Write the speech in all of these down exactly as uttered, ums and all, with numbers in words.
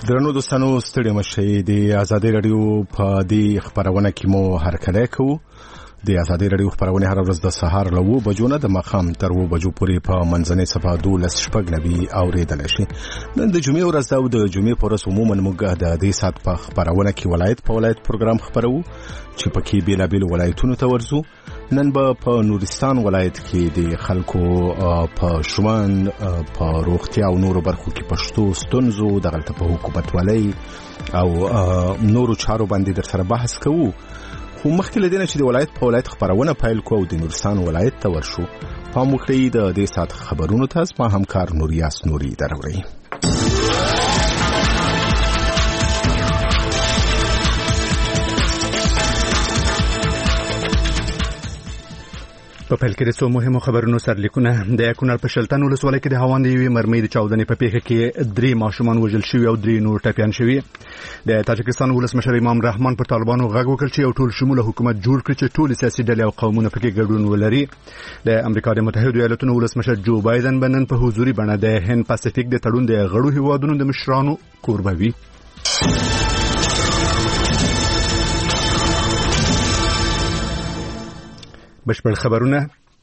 درنو دوستانو ستړي مشئ د ازادي رادیو په دې خبرونه کې مو هرکلی کوو. د ازادي رادیو خبرونه هر ورځ د سهار له اوه بجو نه د ماښام تر اوه بجو پورې په منځنۍ صفحه دولس شپږ نوي اورېدلی شي. نن د جمعې ورځ ده او د جمعې په ورځ عموما موږ د دې ساعت په خبرونه کې ولایت په ولایت پروګرام خبرو چې پکې بېلابېلو ولایتونو ته ورځو. نن به په نورستان ولایت کې د خلکو په ژوند په روغتیا او نورو برخو کې پښتو ستونزو دغلته په حکومتولۍ او نورو چارو باندې در سره بحث کوو. خو مخکې له دې نه چې د ولایت په ولایت خبرونه پیل کوو او د نورستان ولایت ته ورشو، پام وکړئ د دې ساعت خبرونو ته. زما همکار نوریاس نوري دروړي. په پیل کې د څو مهمو خبرونو سرلیکونه. د کونړ په شلتن ولسوالۍ کې د هاوند یوې مرمۍ د چاودنې په پیښه کې درې ماشومان وژل شوي او درې نور ټپیان شوي. د تاجکستان ولسمشر امام رحمان پر طالبانو غږ وکړ چې یو ټول شموله حکومت جوړ کړي چې ټول سیاسي ډلې او قومونه پکې ګډون ولري. د امریکا د متحده ایالاتونو ولسمشر جو بایدن بنن په حضوري بڼه د هند پاسفیک د تړون د غړو هیوادونو د مشرانو کوربه وي. بشپړ خبرونه.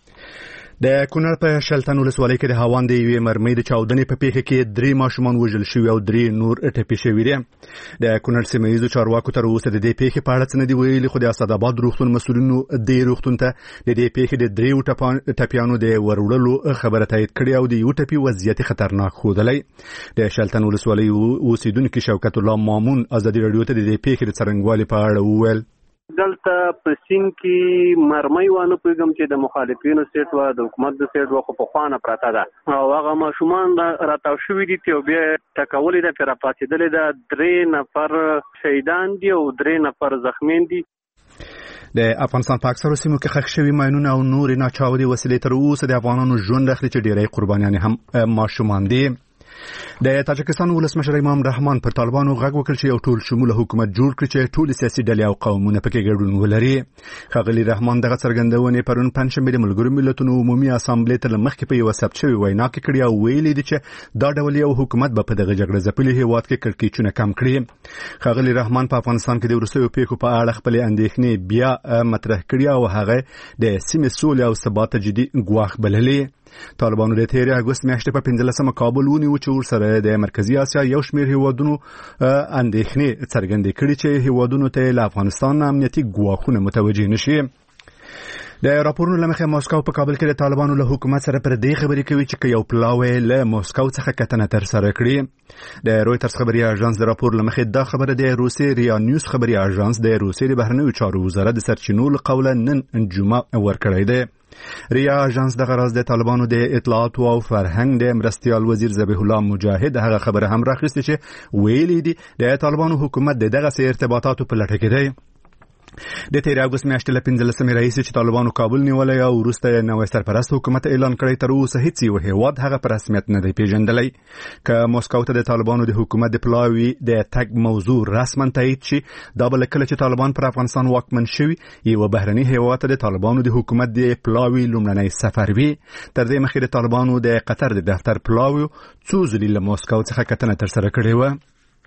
د کونړ په شلتن ولسوالۍ کې د هاوند یوې مرمۍ د چاودنې په پیښه کې درې ماشومان وژل شوي او درې نور ټپي شوي دي. د کونړ سیمه ییزو چارواکو تر اوسه د دې پیښې په اړه څه نه دي ویلي، خو د اسداباد روغتون مسؤلینو دې روغتون ته د دې پیښې د درېو ټپیانو د وروړلو خبره تایید کړې او د یو ټپي وضعیت خطرناک ښودلی. د شلتن ولسوالۍ اوسیدونکي شوکت الله مامون ازادي راډیو ته د دې پیښې د څرنګوالي په اړه وویل. دلته په سین کې مرمۍ وانه پیغام چې د مخالفینو سیټ و د حکومت د سیټ و خو په خوانه پراته ده او هغه ماشومان راتاو شوي دي او بیا ټکولې ده پر پاتېدلې ده. درې نفر شهیدان دي او درې نفر زخمیان دي. د افغانستان په اکثرو سیمو کې ښخ شوي ماینونه او نورې ناچاودې وسیلې تر اوسه د افغانانو ژوند اخلي چې ډېری قربانیان هم ماشومان دي. د تاجکستان ولسمشر امام رحمان پر طالبانو غږ وکړ چې یو ټول شموله حکومت جوړ کړي چې ټول سیاسي ډلې او قومونه پکې ګډون ولري. ښاغلي رحمان دغه څرګندونې پرون پنجشنبه د ملګرو ملتونو عمومي اسامبلې ته مخکې په یو ثبت شوی وینا کې کړی او ویلي دي چې دا ډول یو حکومت به په دغه جګړه ځپلي هیواد کې کړکېچونه کم کړي. ښاغلي رحمان په افغانستان کې د وروستیو پیښو په اړه خپلې اندېښنې بیا مطرح کړي او هغه د سیمې سولې او ثبات جدي ګواښ بللې. طالبانو د تیرې اګوست میاشتې په پنځلسمه کابل ونیو چې ورسره د مرکزي اسیا یو شمېر هیوادونو اندېښنې څرګندې کړي چې هیوادونو ته له افغانستان امنیتي ګواښونه متوجه نشي. د راپورونو له مخې ماسکو په کابل کې د طالبانو له حکومت سره پر دې خبرې کوي چې یو پلاوی له ماسکو څخه کتنه ترسره کړي. د رویټرز خبري اژانس د راپور له مخې دا خبره د روسي ریا نیوز خبري اژانس د روسي د بهرنیو چارو وزارت د سرچینو له قوله نن جمعه ورکړی دی. ریا اژانس دغه راز د طالبانو د اطلاعات او فرهنګ د مرستيال وزیر ذبیح الله مجاهد هغه خبره هم راخسته چې ویلي دي د طالبانو حکومت دغه سي ارتباطاتو په لټه کې دی. د تیر اګوست میاشتې له پنځلسمې راهیسې چې طالبانو کابل نیولی او وروسته نوی سرپرست حکومت اعلان کړی، تر اوسه هیڅ یو هیواد هغه په رسمیت نه دی پیژندلی. که ماسکو ته د طالبانو د حکومت د پلاوي د تګ موضوع رسما تایید شي، دا به کله چې طالبان پر افغانستان واکمن شوي یو بهرني هیواد ته د طالبانو د حکومت د پلاوي لومړنی سفر وي. تر دې مخکې د طالبانو د قطر د دفتر پلاوي څو ځلې له ماسکو څخه کتنه ترسره کړې وه.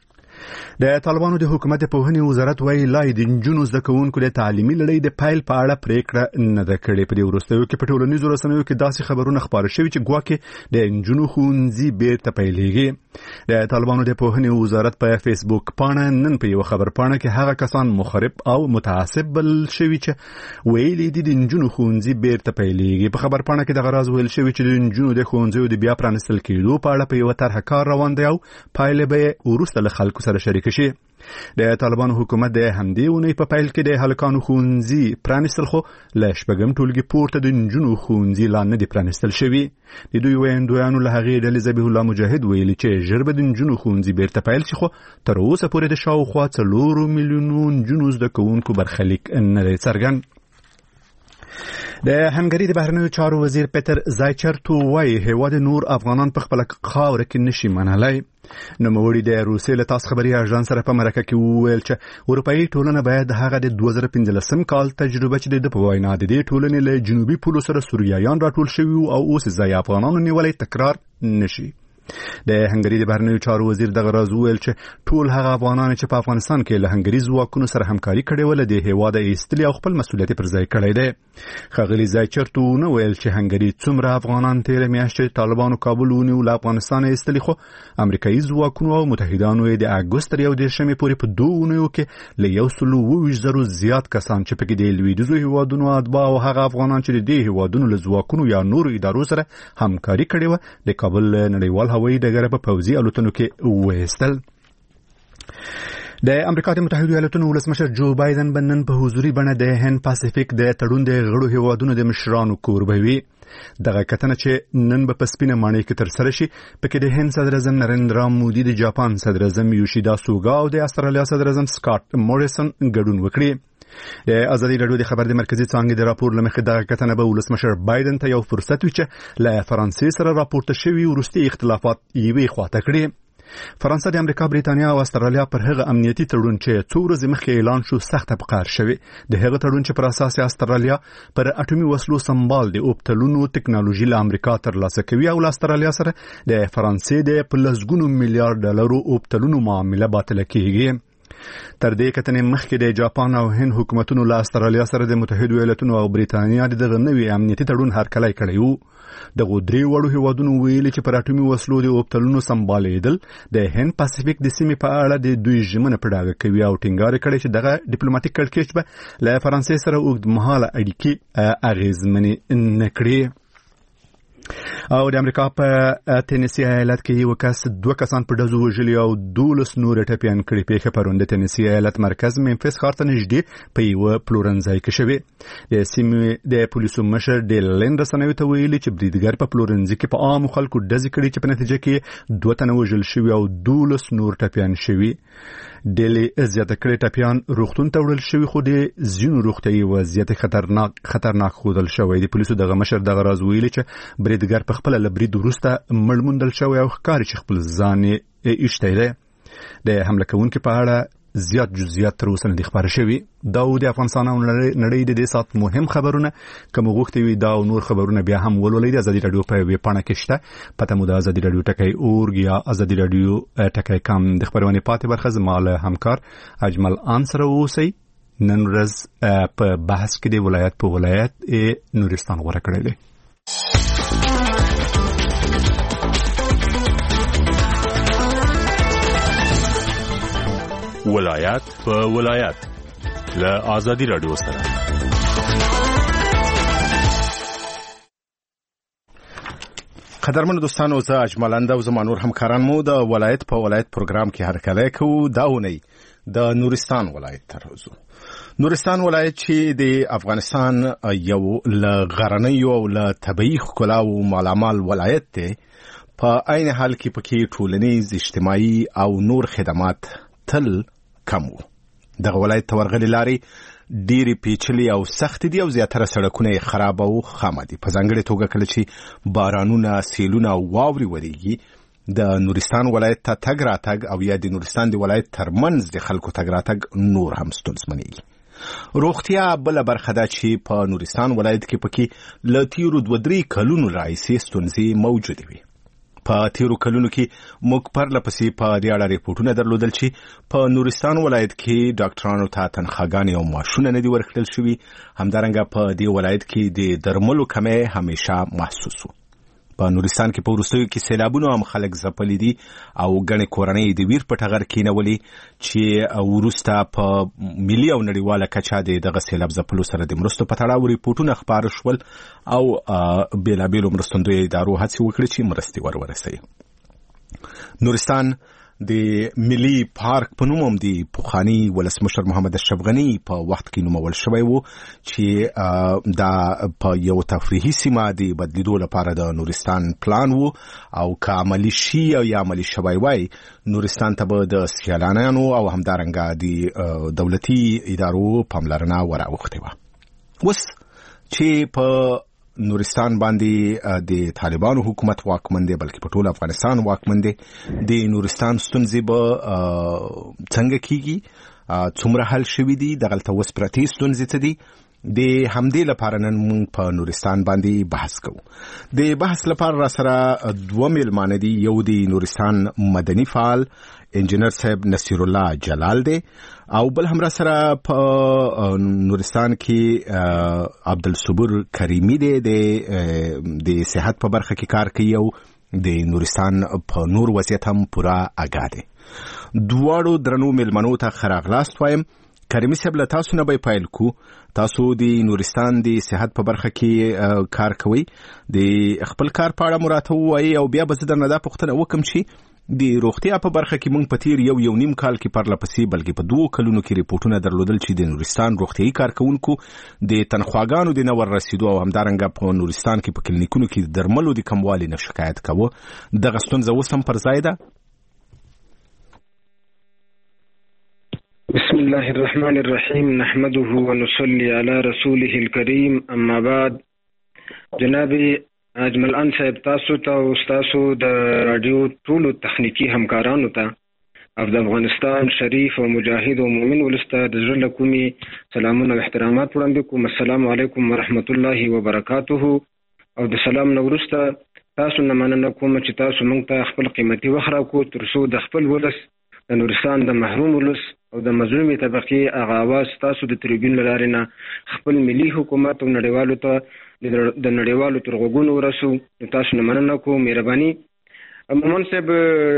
د طالبانو د حکومت د پوهنې وزارت وايي لای د نجونو زده کوونکو د تعلیمي لړۍ د پیل په اړه پریکړه نه ده کړې. په دې وروستیو کې په ټولنیزو رسنیو کې داسې خبرونه خپاره شوي چې ګواکې د نجونو ښوونځي بیرته پیلېږي. د طالبانو د پوهنې وزارت په فیسبوک پاڼه نن په یو خبر پاڼه کې هغه کسان مخرب او متعصب بلل شوي چې ویلي دي د نجونو ښوونځي بیرته پیلېږي. په خبر پاڼه کې دغه راز ویل شوي چې د نجونو د ښوونځیو د بیا پرانیستل کېدو په اړه په یوه طرحه کار روان دی او پایلې به وروسته له خلکو سره شریک شي. د طالبانو حکومت د همدې اونۍ په پیل کې د هلکانو ښوونځي پرانیستل، خو له شپږم ټولګي پورته د نجونو ښوونځي لا نه دي پرانیستل شوي. د دوی ویاندویانو له هغې ډلې ذبیح الله مجاهد ویلي چې ژر به د نجونو ښوونځي بیرته پیل شي، خو تر اوسه پورې د شاوخوا څلورو میلیونو نجونو زده کوونکو برخلیک نه دی څرګند. د هنګري د بهرنیو چارو وزیر پیټر زایچرتو وايي هیواد نور افغانان په خپل خاوره کې نشي منلای. نوموړي د روسیې له تاس خبري اژانس سره په مرکه کې وویل چې اروپאי ټولنه باید هغه د دوه زره پنځلسم کال تجربه چې د په وینا د دې ټولنې له جنوبي پولو سره سوریایان راټول شوي او اوس ځای افغانانو نیولې تکرار نشي. د هنګري د بهرنیو چارو وزیر دغه راز وویل چې ټول هغه افغانان چې په افغانستان کې له هنګري ځواکونو سره همکاري کړې وه د هیواد ایستلي او خپل مسؤلیت پر ځای کړی دی. ښاغلي زایچرت ونه ویل چې هنګري څومره افغانان تېره میاشت چې طالبانو کابل ونیو له افغانستان ایستلي، خو امریکایي ځواکونو او متحدانو یې د اګوست تر یو دېرشمې پورې په دوو اونیو کې له یو سلو اووه ویشت زرو زیات کسان چې پکې د لویدیځو هیوادونو اتباع او هغه افغانان چې د دې هیوادونو له ځواکونو یا نورو ادارو سره همکاري کړې وه د کابل نړیوال هوایي ډګر په پوځي الوتنو کې وایستل. د امریکا د متحده ایالاتونو ولسمشر جو بایدن به نن په حضوري بڼه د هند پاسفیک د تړون د غړو هیوادونو د مشرانو کوربوي. دغه کتنه چې نن به په سپینه ماڼۍ کې ترسره شي پکې د هند صدر اعظم نریندرا مودي، د جاپان صدر اعظم یوشیدا سوګا او د استرالیا صدر اعظم سکاټ موریسن ګډون وکړي. د ازادي راډیو د خبر د مرکزی څانګې د راپور لمخې دغه کتنه به ولسمشر بایدن ته یو فرصت وي چې له فرانسې سره راپورته شوي وروستي اختلافات یوې خواته کړي. فرانسه د امریکا، بریتانیا او استرالیا پر هغه امنیتي تړون چې څو ورځې مخکې اعلان شو سخته پقار شوی. د هغه تړون چې پر اساس استرالیا پر اټومي وسلو سمبال د اوبتلونو ټکنالوژي له امریکا ترلاسه کوي او له استرالیا سره د فرانسې د په لسګونو میلیارډ ډالرو اوبتلونو معامله باطله کیږي. تر دې کتنې مخکې د جاپان او هند حکومتونو له استرالیا سره د متحده ایالاتونو او بریتانیا د دغه نوي امنیتي تړون هرکلی کړی وو. دغه درې وړو هیوادونو ویلي چې پر اټومي وسلو د اوبتلونو سمبالېدل د هند پاسفیک د سیمې په اړه د دوی ژمنه په ډاګه کوي او ټینګار کړی چې دغه ډیپلوماټیک کړکېچ به له فرانسې سره اوږدمهاله اړیکې اغېزمنې نه کړي. او د امریکا په تینسی ایالت کې یو کس دوه کسان په ډزو وژلي او دولس نور ټپیان کړي. پیښه پرون د تینسی ایالت مرکز ممفیس ښار ته نږدې په یو پلورنځای کې شوې. د سیمې د پولیسو مشر ډیل لین رسنیو ته ویلي چې بریدګر په پلورنځي کې په عامو خلکو ډزې کړي چې په نتیجه کې دوه تنه وژل شوي او دولس نور ټپیان شوي. ډیل زیاته کړي ټپیان روغتون ته وړل شوي خو د ځینو روغتیایي وضعیت خطرناک خطرناک ښودل شوی. د پولیسو دغه مشر دغه راز ویلي چې بریدګر په خپله له برید وروسته مړ موندل شوی او ښکاري چې خپل ځان یې ایښتی دی. د حمله کوونکي په اړه زیات جزئیات تر اوسه نه دي خپاره شوي. دا و د افغانستان او نړۍ د دې ساعت مهم خبرونه. که مو غوښتي وي دا او نور خبرونه بیا هم ولولئ د ازادي راډیو په ویب پاڼه کې شته. پته مو د ازادي راډیو ټکی اورګ یا ازادي راډیو ټکی کام. د خبرونې پاتې برخه زما له همکار اجمل آن سره اوسئ. نن ورځ په بحث کې د ولایت په ولایت نورستان غوره کړی دی. ولایت په ولایت له ازادي راډیو سره. قدرمن دوستانو، زه اجمل او زما نور همکاران مو د ولایت په ولایت پروګرام کې هرکلی کوو. دا اونۍ د نورستان ولایت ته راځو. نورستان ولایت چې د افغانستان یو له غرنیو او له طبیعي ښکلاو مالامال ولایت دی، په عین حال کې پکې ټولنیز، اجتماعي او نور خدمات تل کم وو. دغه ولایت ته ورغلې لارې ډېرې پیچلې او سختې دي او زیاتره سړکونه یې خراب او خامه دي. په ځانګړې توګه کله چې بارانونه، سیلونه او واورې ورېږي، د نورستان ولایت ته تګ راتګ او یا د نورستان د ولایت ترمنځ د خلکو تګ راتګ نور هم ستونزمنېږي. روغتیا بله برخه ده چې په نورستان ولایت کې پکې له تېرو دوه درې کلونو راهیسې ستونزې موجودې وي. په تیرو کلونو کې موږ پرله پسې په دې اړه ریپورټونه درلودل چې په نورستان ولایت کې ډاکټرانو ته تنخواګانې او معاشونه نه دي ورکړل شوي. همدارنګه په دې ولایت کې د درملو کمی همیشه محسوس و. په نورستان کې په وروستیو کې سیلابونو هم خلک ځپلي دي او ګڼې کورنۍ د ویر په ټغر کېنولي چې وروسته په ملي او نړیواله کچه د دغه سیلاب ځپلو سره د مرستو په تړاو ریپورټونه خپاره شول او بېلابېلو مرستندویه ادارو هڅې وکړي چې مرستې ور ورسوي. نورستان د ملي پارک په نوم هم د پخواني ولسمشر محمد اشرف غني په وخت کې نومول شوی و چې دا په یو تفریحي سیمه د بدلیدو لپاره د نورستان پلان و او که عملي شي او یا عملي شوی وای نورستان ته به د سیلانیانو او همدارنګه د دولتي ادارو پاملرنه وراوښتې وه. اوس چې په نورستان باندې د طالبانو حکومت واکمن دی بلکې په ټول افغانستان واکمن دی، د نورستان ستونزې به څنګه کیږي، څومره حل شوي دي، دغلته اوس پرتې ستونزې څه دي، د همدې لپاره نن موږ په نورستان باندې بحث کوو. د بحث لپاره را سره دوه میلمانه دي. یو د نورستان مدني فعال انجینر صاحب نصیر الله جلال دی او بل هم را سره په نورستان کې عبدالصبور کریمی دی د صحت په برخه کې کار کوي او د نورستان په نور وضعیت هم پورا آگاه دی. دواړو درنو میلمنو ته ښه راغلاست وایم. کریمي صاحب له تاسو نه به پیل کو. تاسو د نورستان د صحت په برخه کې کار کوئ. د خپل کار په اړه مراته وایي او بیا به زه درنه دا پوښتنه وکم چې د روغتیا په برخه کې موږ په تیر یو یو نیم کال کې پرله پسې بلکې په دوو کلونو کې ریپورټونه درلودل چې د نورستان روغتیایي کارکوونکو د تنخواګانو د نه ور رسیدو او همدارنګه په نورستان کې په کلینیکونو کې د درملو د کموالي نه شکایت کوه. دغه ستونزه اوس هم پر ځای ده؟ بسم الله الرحمن الرحیم نحمده ونصلي على رسوله الكريم اما بعد. جناب اجمل ان صاحب تاسو ته او تاسو د رادیو ټولو تخنیکی همکارانو ته او د افغانستان شریف او مجاهد او مؤمن ولسته د زړه کومي سلامونه او احترامات وړاندې کوم. السلام علیکم ورحمت الله وبرکاته. او د سلام نو وروسته تاسو نه مننه کوم چې تاسو موږ ته خپل قیمتي وخت راکو ترڅو د خپل ولس د نورستان د محروم ولس او د مظلومي طبقې هغه اواز تاسو د تریبیون له لارې نه خپل ملي حکومت او نړیوالو ته د نړیوالو تر غوږونو ورسو. تاسو نه مننه کوم. مهرباني. مومن صاحب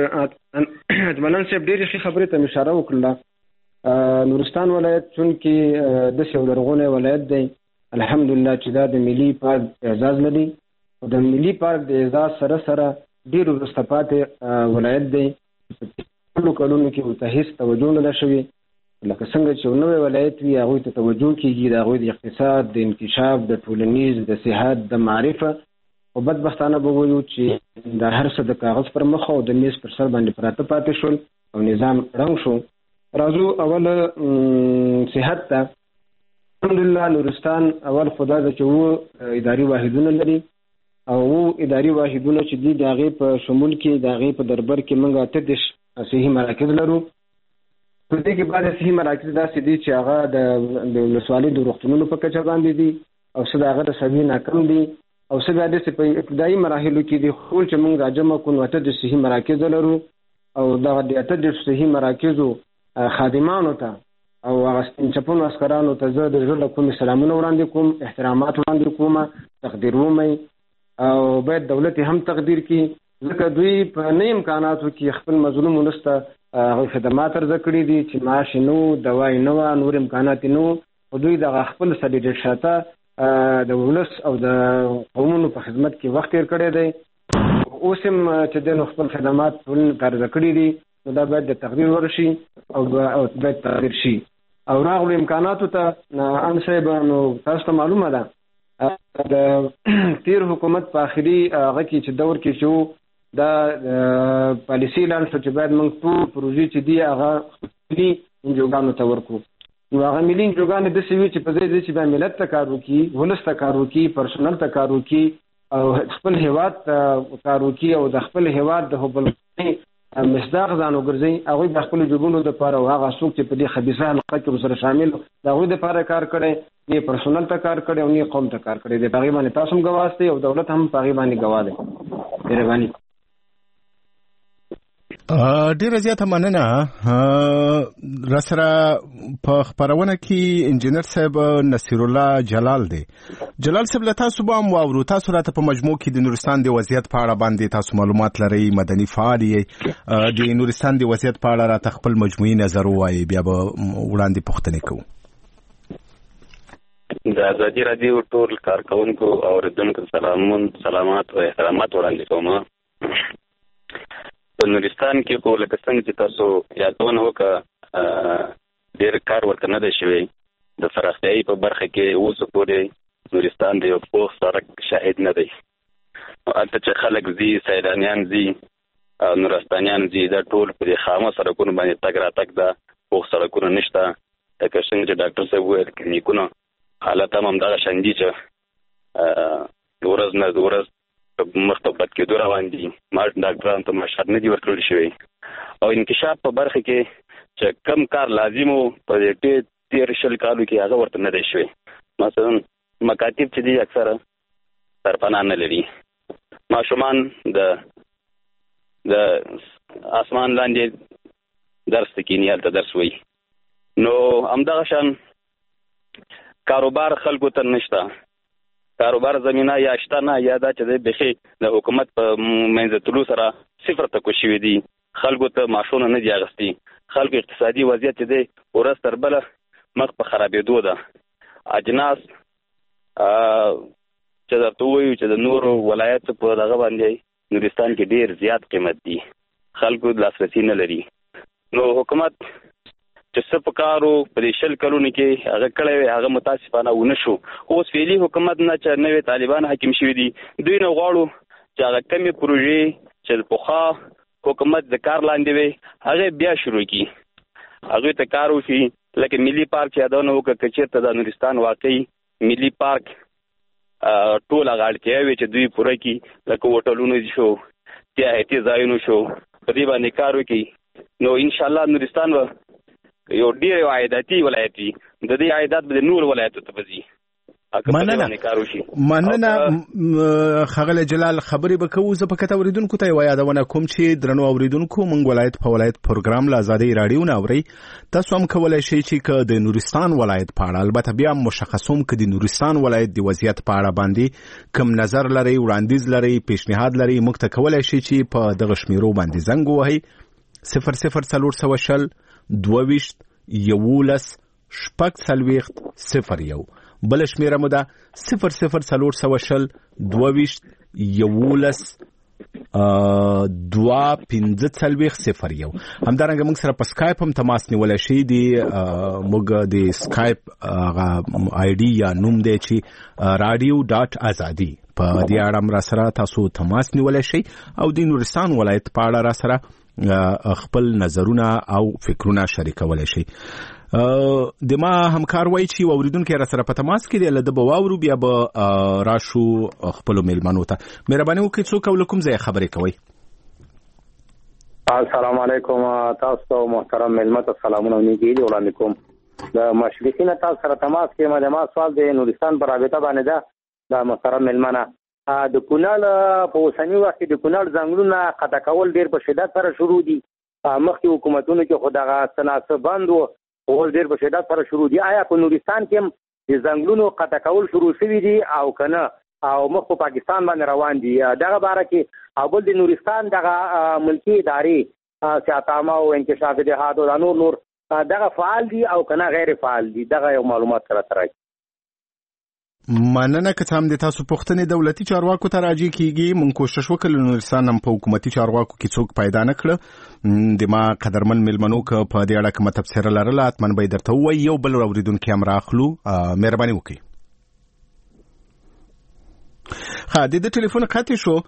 اجملان صاحب ډېرې ښې خبرې ته اشاره وکړله. نورستان ولایت چونکې داسې یو لرغونی ولایت دی الحمدلله چې دا د ملي پارک اعزاز لري او د ملي پارک د اعزاز سره سره ډېر وروسته پاتې ولایت دی. ټولو کلونو کې ورته هېڅ توجه نه ده شوې. لکه څنګه چې یو نوی ولایت وي هغوی ته توجه کېږي د هغوی د اقتصاد د انکشاف د ټولنیز د صحت د معرفه. خو بدبختانه به وویو چې دا هر څه د کاغذ پر مخ او د میز پر سر باندې پراته پاتې شول او نظام ړنګ شو. راځو اول صحت ته. الحمدلله نورستان اول خدا ده چې و اداري واحدونه لري او و اداري واحدونه چې دي د هغې په شمول کې د هغې په دربر کې موږ اته دېرش صحي مراکز لرو. په دې کې بعضې صحي مراکز داسې دي چې هغه د ولسوالۍ د روغتونونو په کچه باندې دي او څه د هغه د سوي ناکم دي او څه بیا داسې په ابتدایي مراحلو کې دي. خو چې موږ را جمع کړو اته دېرش صحي مراکز لرو او دغه د اته دېرش صحي مراکزو خادمانو ته او هغه چپونو عسکرانو ته زه د زړه له کومې سلامونه وړاندې کوم، احترامات وړاندې کوم، تقدیر ومئ او باید دولت هم تقدیر کړي ځکه دوی په نه امکاناتو کې خپل مظلوم ولس ته هغوی خدمات عرضه کړي دي چې معاش یې نه و، دوا یې نه وه، نور امکانات یې نه و. خو دوی دغه خپل سلیډ شاته د ولس او د قومونو په خدمت کې وخت تېر کړی دی. اوس هم چې دی نو خپل خدمات ټولنې ته عرضه کړي دي نو دا باید د تقدیر ورشي او باید تقدیر شي. او راغلو امکاناتو ته ان صاحب نو تاسو ته معلومه ده د تیر حکومت په آخري هغه کې چې دور کې چې دا پالیسي اعلان شو چې باید موږ ټول پروژې چې دي هغه ملي انجوګانو ته ورکړو. نو هغه ملي انجوګانې داسې وي چې په ځای ځای چې باید ملت ته کار وکړي، ولس ته کار وکړي، پرسونل ته کار وکړي او خپل هیواد ته کار وکړي او د خپل هیواد د حب الوطنۍ مصداق ځان وګرځوي. هغوی د خپلو جوګونو دپاره او هغه څوک چې په دې خبیثه حلقه کې ورسره شامل د هغوی دپاره کار کړی، نه پرسونل ته کار کړی او نه قوم ته کار کړی دی. په هغې باندې تاسو هم ګواه دی او دولت هم په هغې باندې ګواه دی. مهرباني. ډیره زیاته مننه. را سره په خپرونه کې انجینر صاحب نصیر الله جلال دی. جلال صاحب له تاسو به هم واورو. تاسو راته په مجموع کې د نورستان د وضعیت په اړه باندې تاسو معلومات لرئ، مدني فعال یې، د نورستان د وضعیت په اړه راته خپل مجموعي نظر ووایئ، بیا به وړاندې پوښتنې کوو. د ازادي راډیو ټول کارکوونکو او اورېدونکو سلامون سلامات او احترامات وړاندې کوم. په نورستان کې خو لکه څنګه چې تاسو یادونه وکړه ډېر کار ورته نه دی شوی. د پراختیایي په برخه کې اوس پورې نورستان د یو پوخ سړک شاهد نه دی. هلته چې خلک ځي، سیلانیان ځي او نورستانیان ځي، دا ټول په دې خامه سړکونو باندې تګ راتګ ده. پوخ سړکونه نشته. لکه څنګه چې ډاکټر صاحب وویل کلینیکونه حالت هم همدغه شان دي چې ورځ نه ورځ مخ ته بد کېدو روان دي. ما ډاکټرانو ته معاشات نه دي ورکړل شوی او انکشاف په برخه کې چې کم کار لازم و په دې تېر شل کالو کې هغه ورته نه دی شوی. مثلا مکاتب چې دي اکثره سرپناه نه لري. ماشومان د د اسمان لاندې درس کینی هلته درس وایي. نو همدغه شان کاروبار خلکو ته نشته، کاروبار زمینه یا شته نه، یا دا چې دی بیخي د حکومت په منځتلو سره صفر ته کوز شوي دي. خلکو ته معاشونه نه دي اخیستي. خلکو اقتصادي وضعیت چې دی ورځ تر بله مخ په خرابېدو ده. اجناس چې درته ووایو چې د نورو ولایتو په دغه باندې نورستان کې ډېر زیات قیمت دي، خلکو لاسرسي نه لري. نو حکومت چې څه په کارو په دې شل کلونو کې هغه کړی وی هغه متاسفانه ونه شو. اوس فعلي حکومت نه چې نوې طالبان حاکم شوي دي، دوی نه غواړو چې هغه کمې پروژې چې پخوا حکومت د کار لاندې وي هغه بیا شروع کړي، هغوی ته کار وشي. لکه ملي پارک چې یادونه وکړه که چېرته د نورستان واقعي ملي پارک ټول هغه اړتیاوې چې دوی پوره کړي، لکه هوټلونه شو، سیاحتي ځایونه شو، په دې باندې کار وکړي، نو انشاءالله نورستان به یو ډېر عایداتي ولایت وي. د دې عایدات به د نور ولایتو ته به ځي. مننه مننه ښاغلی جلال. خبرې به کوو. زه فقط اورېدونکو ته یوه یادونه کوم چې درنو اورېدونکو موږ ولایت په ولایت پروګرام له ازادۍ راډیو نه اورئ. تاسو هم کولی شئ چې که د نورستان ولایت په اړه، البته بیا مشخصوم که د نورستان ولایت د وضعیت په اړه باندې کوم نظر لرئ، وړاندیز لرئ، پیشنهاد لرئ، موږ ته کولی شئ چې په دغه شمیرو باندې زنګ ووهئ. صفر صفر څلور سوه شل دوه ویشت یولس شپږ څلوېښت صفر یو. بل شمیره مو ده صفر صفر څلور سوه شل دوه ویشت یولس دوه پنځه څلوېښت صفر یو. همدارنګه موږ سره په سکایپ هم تماس نیولی شي. د موږ د سکایپ هغه آی ډي یا نوم دی چې راډیو ډاټ ازادي، په دې اړه هم را سره تاسو تماس نیولی شئ او د نورستان ولایت په اړه را سره خپل نظرونه او فکرونه شریکولی شئ. د ما همکار وایي چې اوریدونکي را سره په تماس کې دی، له ده به واورو، بیا به راشو خپلو میلمنو ته. مهرباني وکړئ څوک او له کوم ځایه خبرې کوئ؟ السلام علیکم. تاسو ته محترم میلمه ته سلامونه او نیکې هیلې وړاندې کوم. د مشرقي نه تاسو سره تماس کې یم. د ما سوال د نورستان په رابطه باندې ده. د محترم میلمه نه د کونړ په اوسني وخت کې د کونړ ځنګلونه قطع کول ډېر په شدت سره شروع دي. مخکې حکومتونو کې خو دغه څه بند و، اول ډېر په شدت سره شروع دي. آیا په نورستان کې هم د ځنګلونو قطع کول شروع شوي دي او که نه، او مخ په پاکستان باندې روان دي؟ دغه باره کې او بل د نورستان دغه ملکي ادارې سیاتامه او انکشاف دهات او نور نور دغه فعال دي او که نه غیر فعال دي؟ دغه یو معلومات سره ترای. مننه. که څه هم د تاسو پوښتنې دولتي چارواکو ته راجع کیږي، موږ کوشش وکړو نورستان هم په حکومتي چارواکو کې څوک پیدا نه کړه. د ما قدرمن میلمنو که په دې اړه کومه تبصره لرله حتما به یې درته ووایي. یو بل اورېدونکی هم راخلو. مهرباني وکړئ. ښه، د ده ټلیفون قطع شو.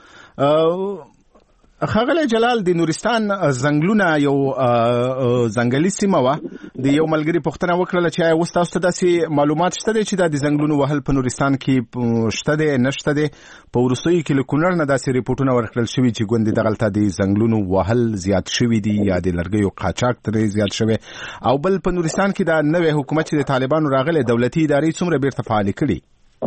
ښاغلی جلال، د نورستان ځنګلونه یو ځنګلي سیمه وه. د یو ملګري پوښتنه وکړله چې آیا اوس تاسو ته داسې معلومات شته دی چې دا د ځنګلونو وهل په نورستان کې شته دی نشته دی؟ په وروستیو کې له کونړ نه داسې ریپورټونه ورکړل شوي چې ګوندې دغلته د ځنګلونو وهل زیات شوي دي یا د لرګیو قاچاق ترې زیات شوی. او بل په نورستان کې دا نوی حکومت چې د طالبانو راغلی، دولتي ادارې څومره بیرته فعالې کړي؟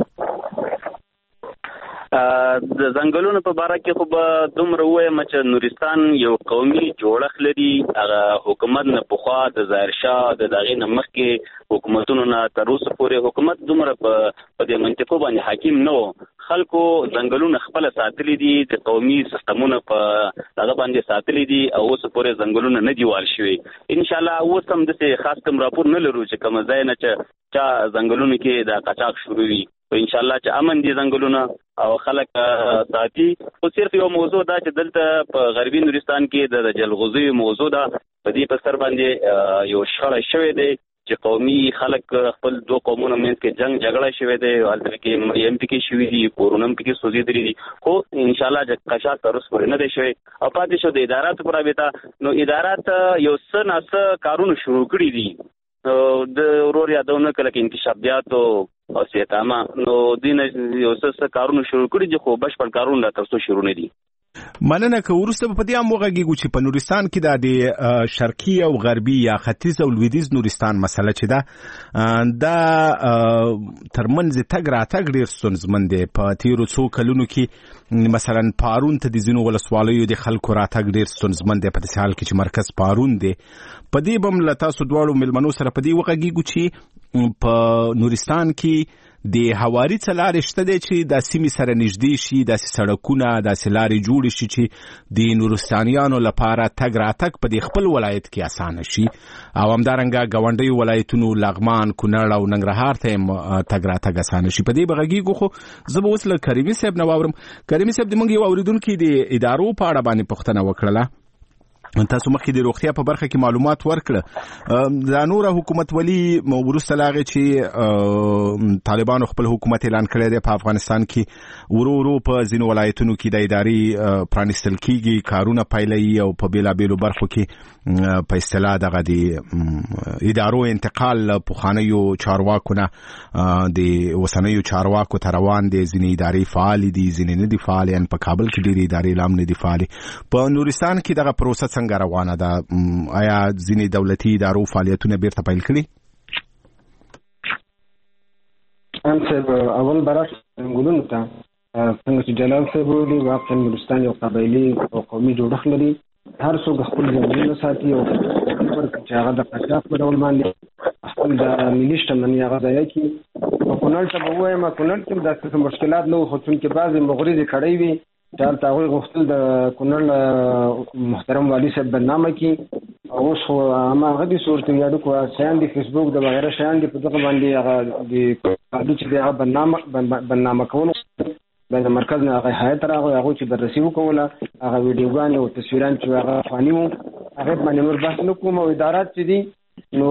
د ځنګلونو په باره کې خو به دومره ووایم چې نورستان یو قومي جوړښت لري. هغه حکومت نه پخوا د ظاهرشاه د هغې نه مخکې حکومتونو نه تر اوسه پورې حکومت دومره په دې منطقو باندې حاکم نه و. خلکو ځنګلونه خپله ساتلي دي، د قومي سیستمونه په هغه باندې ساتلي دي او اوسه پورې ځنګلونه نه دي وال شوي. انشاءالله اوس هم داسې خاص کوم راپور نه لرو چې کومه ځای نه چې چا ځنګلونو کې د قاچاق شروع وي. انشاءالله چې امن دي ځنګلونه او خلک ساتي. خو صرف یو موضوع دا چې دلته په غربي نورستان کې د جلغوزیو موضوع ده. په دې په سر باندې یو شخړه شوی دی چې قومي خلک خپل دوه قومونو منځ کې جنگ جګړه شوی دی. هلته کې ایم پي کې شوي دي، کورونه هم پکې سوځېدلي دي. خو انشاءالله چې قاچاق تر اوسه پورې نه دی شوی او پاتې شو د اداراتو په رابطه. نو ادارات یو څه ناڅه کارونه شروع کړي دي. د ورور یادونه کله کې انکشافیات او سیاتامه، نو دوی نه یو څه کارونه شروع کړي دي خو بشپړ کارونه لا تر څو شروع نه دي. مننه که ورسته په دې هم وغږیږو چې په نورستان کې د شرقي او غربي یا ختیځ او لویدیځ نورستان مسله چې ده دا ترمنځ تګ راتګ ډېر ستونزمن دی. په تیرو څو کلونو کې مثلا پارون ته د ځینو ولسوالیو د خلکو راتګ ډېر ستونزمن دی په داسې حال کې چې مرکز پارون دی. په دې به هم له تاسو دواړو مېلمنو سره په دې وغږیږو چې په نورستان کې د هواري څه لارې شته دی چې د سیمې سره نږدې شي، داسې سړکونه داسې لارې جوړې شي چې د نورستانیانو لپاره تګ راتګ په دې خپل ولایت کې اسانه شي، او همدارنګه ګاونډیو ولایتونو لغمان، کونړ او ننګرهار ته هم تګ راتګ اسانه شي. په دې به غږیږو. خو زه به اوس له کریمي صاحب نه واورم. کریمي صاحب، زموږ یو اورېدونکي د ادارو په اړه باندې پوښتنه وکړله. تاسو مخکې د روغتیا په برخه کې معلومات ورکړه. دا نوره حکومتولي وروسته له هغې چې طالبانو خپل حکومت اعلان کړی دی په افغانستان کې، ورو ورو په ځینو ولایتونو کې د ادارې پرانیستل کېږي، کارونه پیلوي او په بېلابېلو برخو کې په اصطلاح دغه د ادارو انتقال له پخوانیو چارواکو نه د اوسنیو چارواکو ته روان دی. ځینې ادارې فعالې دي، ځینې نه دي فعالې. یعنې په کابل کې ډېرې ادارې لا هم نه دي فعالې. په نورستان کې دغه پروسه څنګه روانه ده؟ آیا ځینې دولتي ادارو فعالیتونه بیرته پیل کړي؟ ان صاحب اول برعکس ګلونو ته څنګه چې جلال صاحب ویلي، واقعا نورستان یو قبایلي او قومي جوړښت لري. هر څوک خپل ځنګلونه ساتي او چې هغه د قاچاق په ډول باندې خپل د ملي شتمني هغه ځای کړي. په کونړ ته به ووایم، کونړ کې داسې مشکلات نه وو، خو چونکې بعضې مغرضې کړۍ وي چې هلته هغوی غوښتل د کونړ محترم والي صاحب بدنامه کړي. اوس خو هماغه دي صورتي اړیکو شیان دي، فیسبوک د وغیره شیان دي، په دغه باندې هغه د والي چې دی هغه بدنامه بدنامه کول د مرکز نه هغه هیات راغی، هغوی چې بررسي وکوله، هغه ویډیوګانې او تصویران چې هغه افغاني وو هغې باندې نور بحث نه کوم. او ادارات چې دي نو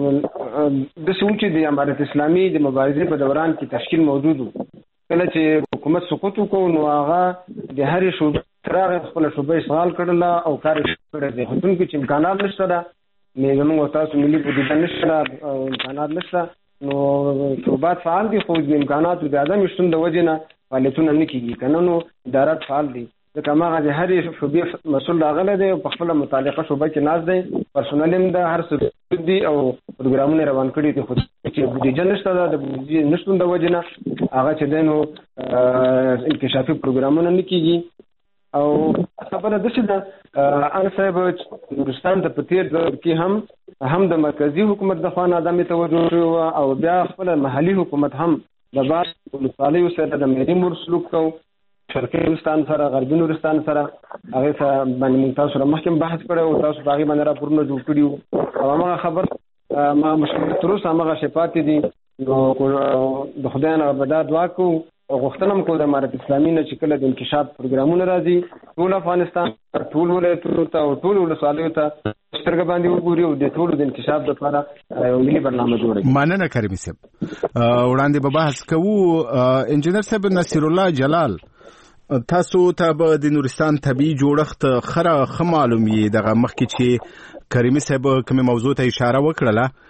داسې وو چې د امارت اسلامي د مبارزې په دوران کې تشکیل موجود وو. کله چې حکومت سقوط وکړو نو هغه د هرې شعبې تر هغې خپله شعبه اشغال کړله او کار یې کړی دی. خو چونکې چې امکانات نشته ده، زموږ او تاسو ملي بودیجه نشته ده او امکانات نشته، نو شعبات فعال دي، خو د امکاناتو د عدم شتون د وجې نه فعالیتونه نه کېږي. که نه نو ادارات فعال دي، ځکه هماغه د هرې شعبې مسؤل راغلی دی او په خپله متعلقه شعبه کې ناست دی، پرسونل هم ده، هر څه دي او پروګرامونه روان کړي دي. خو چې بودیجه نشته ده، د بودیجې نشتون د وجې نه هغه چې دی نو انکشافي پروګرامونه نه کېږي. او خبره داسې ده ان صاحب، نورستان ته په تېر دور کې هم هم د مرکزي حکومت د خوا نه عدمې توجه شوې وه، او بیا خپله محلي حکومت هم د بعض ولسوالیو سره د میري مور سلوک کو، شرقي نورستان سره، غربي نورستان سره، هغې سره باندې موږ تاسو سره مخکې بحث کړی او تاسو په هغې باندې راپورونه جوړ کړي وو. او هماغه خبر ما مشکل تر اوسه هماغه شی پاتې دي. نو د خدای نه به دا دعا کوو او غوښتنه هم کوو د امارت اسلامي نه چې کله د انکشاف پروګرامونه راځي ټول افغانستان ټول ولایتونو ته او ټول ولسوالیو ته سترګه باندې وګوري او د ټولو د انکشاف لپاره یو ملي برنامه جوړه کړي. مننه کریمي صاحب. وړاندې به بحث کوو. انجینر صاحب نصیر الله جلال، تاسو ته به د نورستان طبیعي جوړښت خره ښه معلوم وي. دغه مخکې چې کریمي صاحب کومې موضوع ته اشاره وکړله،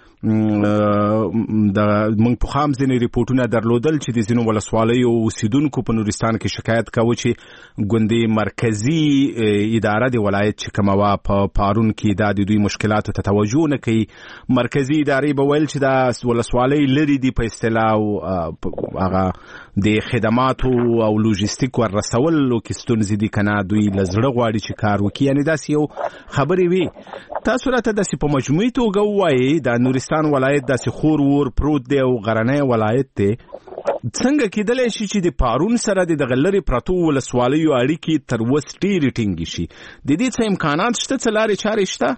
د موږ په خام ځینې ریپورټونه درلودل چې د ځینو ولسوالیو اوسیدونکو په نورستان کې شکایت کاوه چې ګوندې مرکزي اداره د ولایت چې کومه وه په پارون کې دا د دوی مشکلاتو ته توجه نه کوي. مرکزي ادارې به ویل چې دا ولسوالۍ لرې دي په اصطلاح، او هغه د خدماتو او لوجستیک ور رسولو کې ستونزې دي، که نه دوی له زړه غواړي چې کار وکړي. یعنې داسې یو خبرې وي. تاسو راته داسې په مجموعي توګه ووایئ، دا نورستان ولایت داسې خور ور پروت دی او غرنی ولایت دی، څنګه کېدلی شي چې د پارون سره د دغه لرې پرتو ولسوالیو اړیکې تر اوس ډېرې ټینګې شي؟ د دې څه امکانات شته، څه لارې چارې شته؟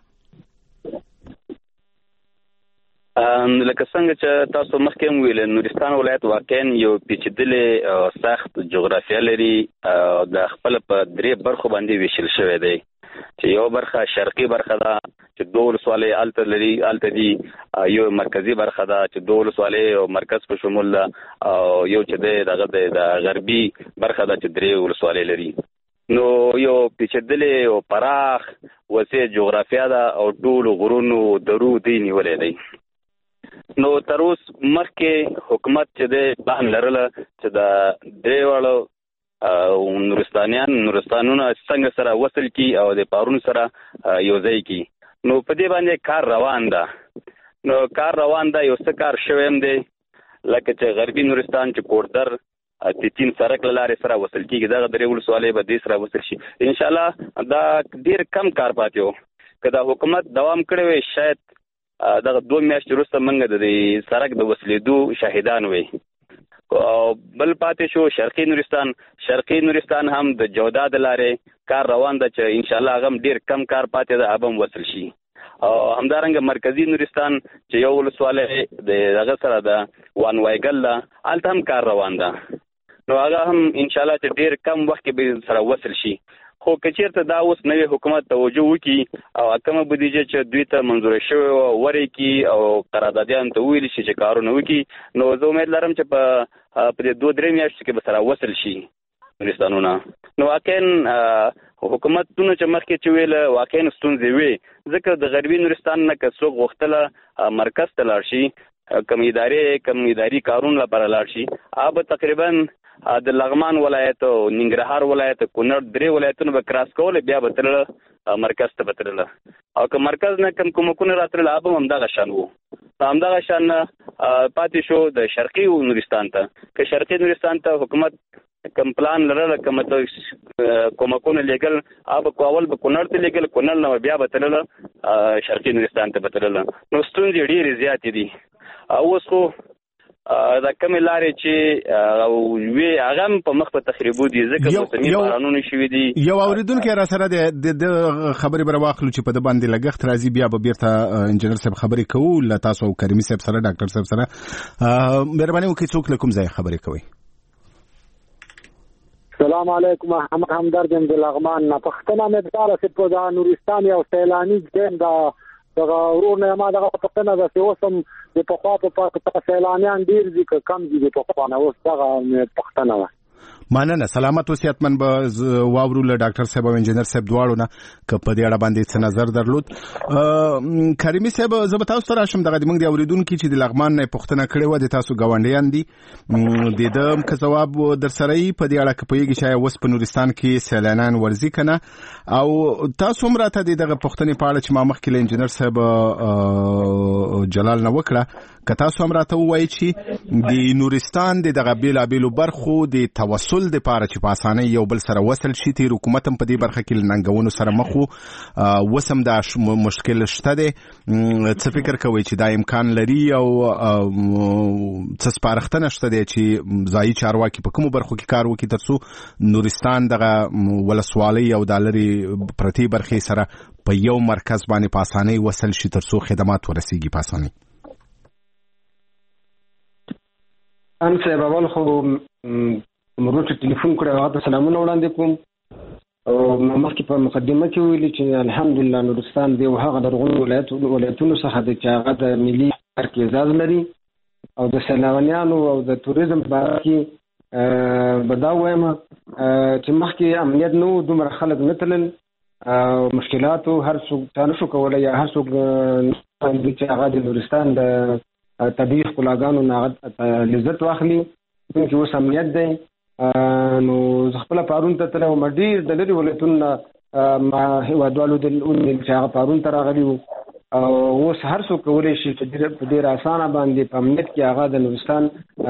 لکه څنګه چې تاسو مخکې هم ویل، نورستان ولایت واقعا یو پیچیدلې او سخت جغرافیه لري. د خپل په درې برخو باندې ویشل شوی دی، چې یو برخه شرقي برخه ده چې دوه ولسوالۍ هلته لري، هلته دي. یو مرکزي برخه ده چې دوه ولسوالۍ او مرکز په شمول ده، او یو چې دی دغه دی د غربي برخه ده چې درې ولسوالۍ لري. نو یو پیچیدلې او پراخ وسیع جغرافیه ده او ټولو غرونو درو دی نیولی دی. نو تر اوس مخکې حکومت چې دی پلان لرله چې د درې واړو نورستانیان نورستانونه څنګه سره وصل کی او د پارون سره یو ځای کی. نو په دې باندې کار روان ده. نو کار روان ده، یو څه کار شوی هم دی، لکه چې غربي نورستان چې کوردر تیتین سرک لارې سره وصل کیږي، دغه درې ولسوالۍ به دې سره وصل شي. ان شاء الله دا ډیر کم کار پاتې و. که دا حکومت دوام کړی وي شاید دغه دوه میاشتې وروسته موږ د دې سرک د وصلېدو شاهدان وي. او بل پاتې شو شرقي نورستان. شرقي نورستان هم د جوداد لارې کار روان ده چې ان شاء الله هغه ډیر کم کار پاتې ده، هغه هم وصل شي. او همدارنګه مرکزی نورستان چې یو ولسوالۍ د هغه سره ده وان وایګل ده، هلته هم کار روان ده. نو هغه هم ان شاء الله چې ډیر کم وخت کې به سره وصل شي. خو که چېرته دا اوس نوی حکومت توجه وکړي او کومه بودیجه چې دوی ته منظوره شوې وه ورکړي او قراردادیانو ته وویل شي چې کارونه وکړي، نو زه امید لرم چې په په دې دوه درې میاشتو کې به سره وصل شي نورستانونه. نو واقعا حکومتونه چې مخکې چې ویله واقعا ستونزې وي، ځکه د غربي نورستان نه که څوک غوښتله مرکز ته لاړ شي، کم ادارې کم اداري کارونو لپاره لاړ شي، هغه به تقریبا د لغمان ولایت او ننګرهار ولایت کونړ درې ولایتونه به کراس کوله، بیا به تلله مرکز ته به تلله. او که مرکز نه کم کومکونه راتلل هغه به همدغه شان وو. همدغه شان پاتې شو د شرقي نورستان ته. که شرقي نورستان ته حکومت کم پلان لرله، کوم ته کومکونه لېږل، هغه به اول به کونړ ته لېږل، کونړ نه بیا به تلله شرقي نورستان ته به تلله. نو ستونزې ډېرې زیاتې دي. اوس خو دا کمې لارې چې وی هغه هم په مخ په تخریبو دي، ځکه موسمي بارانونه شوي دي. یو اورېدونکی را سره د خبرې بر واخلو چې په د باندې لګښت راځي، بیا به بیرته انجینر صاحب خبرې کوو له تاسو او کریمي صاحب سره، ډاکټر صاحب سره. مهرباني وکړئ څوک له کوم ځای خبرې کوئ؟ سلام علیکم، محمد همدرد یم د لغمان نه. پښتنه مې داره چې په دا نورستان یو سیلاني ځای دا دغه ورور نه ما دغه پښتنه ده چې اوس هم د پخوا په سیلانیان ډېر دي که کم دي د پخوا نه، اوس دغه پښتنه ده. مننه. سلامت او صحتمند به واورو له ډاکټر صاحب او انجینر صاحب دواړو نه که په دې اړه باندې څه نظر درلود. کریمي صاحب زه به تاسو ته راشم. دغه زموږ د اورېدونکي چې د لغمان نه پوښتنه کړې وه، د تاسو ګاونډیان دي، د ده که ځواب در سره یي په دې اړه که پوهېږي چې اوس په نورستان کې سیلانیان ورځي که نه، او تاسو هم راته د دغه پوښتنې په اړه چې ما مخکې له انجینر صاحب جلال نه وکړه، که تاسو هم راته ووایي چې د نورستان د دغه بېلابېلو برخو د توسل د پاره چې په اسانۍ یو بل سره وصل شي، تیر حکومت هم په دې برخه کې ننګونو سره مخ وو، اوس هم دا مشکل شته دی. څه فکر کوئ چې دا امکان لري او څه سپارښتنه شته دی چې ځایي چارواکي په کومو برخو کې کار وکړي تر څو نورستان دغه ولسوالۍ او دا لرې پرتې برخې سره په یو مرکز باندې په اسانۍ وصل شي تر څو خدمات ورسیږي په اسانۍ؟ ان صاحب اول خو مروت ټلیفون کړو، هغه ته سلامونه وړاندې کوم. او مخکې په مقدمه کې ویلي چې الحمدلله نورستان دی هغه لرغونو ولایتونو څخه دی چې هغه د ملي پارک اعزاز لري، او د سیلانیانو او د توریزم په اړه کې به دا وایم چې مخکې امنیت نه و، دومره خلک نه تلل، مشکلاتو هر څوک تا نه شو کولی، یا هر څوک چې هغه د نورستان د طبیعي ښکلاګانو نه لذت واخلي، چې اوس امنیت دی. نو زه خپله پارون ته تللی وم، ډېر د لرې ولایتونو نه هېوادوالو چې هغه پارون ته راغلي وو، او اوس هر څوک کولی شي چې په ډېر اسانه باندې په امنیت کې هغه د نورستان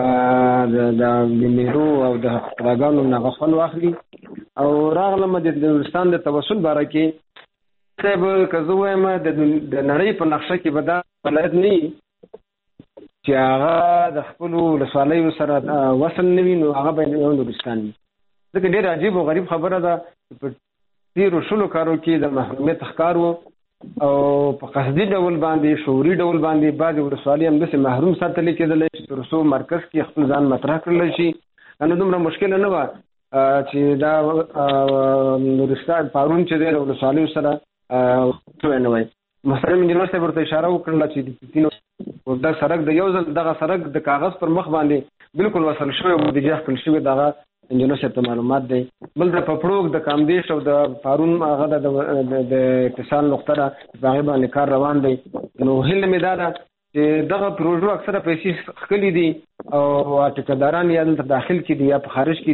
د میلو او د ښکلاګانو نه هغه خوند واخلي. او راغلم د نورستان د توسل باره کې صاحب که زه وایم د نړۍ په نقشه کې به دا ولایت نه وي چې هغه د خپلو ولسوالیو سره وصل نه وي، نو هغه به یو نورستان وي. ځکه ډېر عجیب او غریب خبره ده، په تېرو شلو کارو کې د محرومیت ښکار و، او په قصدي ډول باندې شعوري ډول باندې بعضې ولسوالۍ همداسې محروم ساتلې کېدلی چې تر څو مرکز کې خپل ځان مطرح کړلی شي. نو دومره مشکله نه وه چې دا نورستان پارون چې دی د ولسوالیو سره شوی نه وای. محترم انجینر صاحب ورته اشاره وکړله چې د تینو دا سړک د یو ځل دغه سړک د کاغذ پر مخ باندې بالکل وصل شوی او بودیجه خپل شوی، دغه انجینر صاحب ته معلومات دی. بل د پپړوک د کامدیش او د پارون هغه د اتصال نقطه ده، په هغې باندې کار روان دی. نو هیله مې دا ده چې دغه پروژو اکثره پیسې ښکلي دي او ټیکهداران یا دلته داخل کې دي یا په خارج کې دي،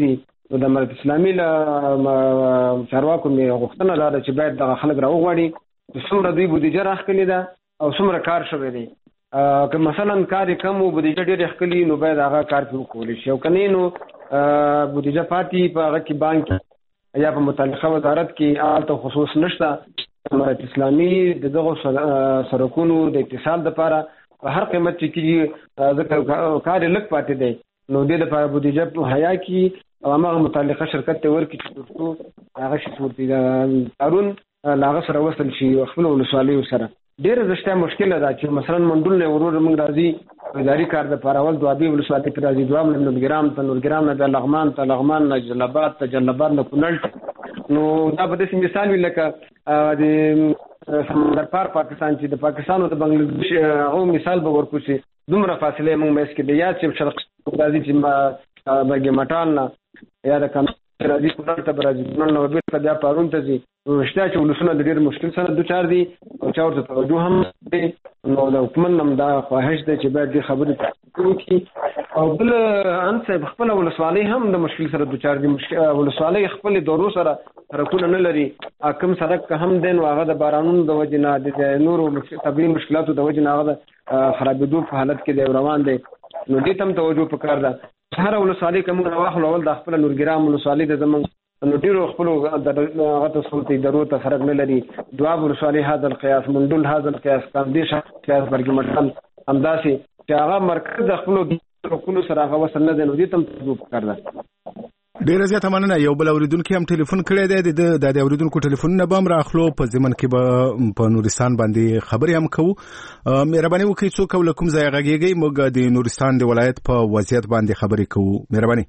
نو د امارت اسلامي له چارواکو مې غوښتنه دا ده چې باید دغه خلک راوغواړي چې څومره دوی بودیجه راښکلې ده او څومره کار شوی دی. که مثلا کار یې کم و بودیجه ډېرې ښکلي نو باید هغه کار پرې وکولی شي، او که نه نو بودیجه پاتې په هغه کې بانک یا په متعلقه وزارت کې هلته خصوص نشته. امارت اسلامي د دغو سرکونو د اتصال دپاره په هر قیمت چې کېږي ځکه کار یې لږ پاتې دی نو دې دپاره بودیجه مهیا کړي او هماغه متعلقه شرکت ته ورکړي چې تر څو هغه شي صورتي کارون له هغه سره وصل شي خپلو ولسوالیو سره. ډېره رښتیا مشکله ده چې مثلا منډول نه ورور موږ راځي اداري کار دپاره اول دوابي ولسوالۍ ته راځي، دوام نه نورګرام ته، نورګرام نه بیا لغمان ته، لغمان نه جلالاباد ته، جلالاباد نه کونړ. نو دا به داسې مثال وي لکه د سمندر پار پاکستان چې د پاکستان او د بنګلادیش هغو مثال به ورکړو چې دومره فاصله یې موږ منځ کې د یاد چې شرق راځي چې بګې مټال نه یا د کم راځي کونړ ته به راځي، کونړ نه بېرته بیا پارون ته ځي. نو رښتیا چې ولسونه د ډېر مشکل سره دوچار دي او چا ورته توجه هم دی. نو د حکومت نه هم دا خواهش دی چې باید دې خبرې وکړي. او بل ان صاحب خپله ولسوالۍ هم د مشکل سره دوچار دي. ولسوالۍ خپلې دورو سره سرکونه نه لري، کوم سړک که هم دی نو هغه د بارانونو د وجې نه د نورو طبیعي مشکلاتو د وجې نه هغه د خرابېدو په حالت کې دی روان دی. نو دې ته هم توجه پکار ده. هره ولسوالۍ که موږ راواخلو اول د خپله نورګرام ولسوالۍ د زموږ نو ډېرو خپلو هغه ته صورتي درو ته فرق نه لري. دواب ولسوالۍ هذا القیاس، منډول هذا القیاس، کاندیش قیاس، برګې مټال همداسې چې هغه مرکز د خپلو حقونو سره هغه وصل نه دی. نو دې ته هم توجه پکار ده. ډیره زیاته مننه. یو بل اوریدونکي هم ټلیفون کړی دی، د د اوریدونکو ټلیفونونه به هم راخلو، په ضمن کې به په نورستان باندې خبرې هم کوو. مهرباني وکړئ څوک او له کوم ځایه غږیږئ، موږ د نورستان د ولایت په وضعیت باندې خبرې کوو. مهرباني.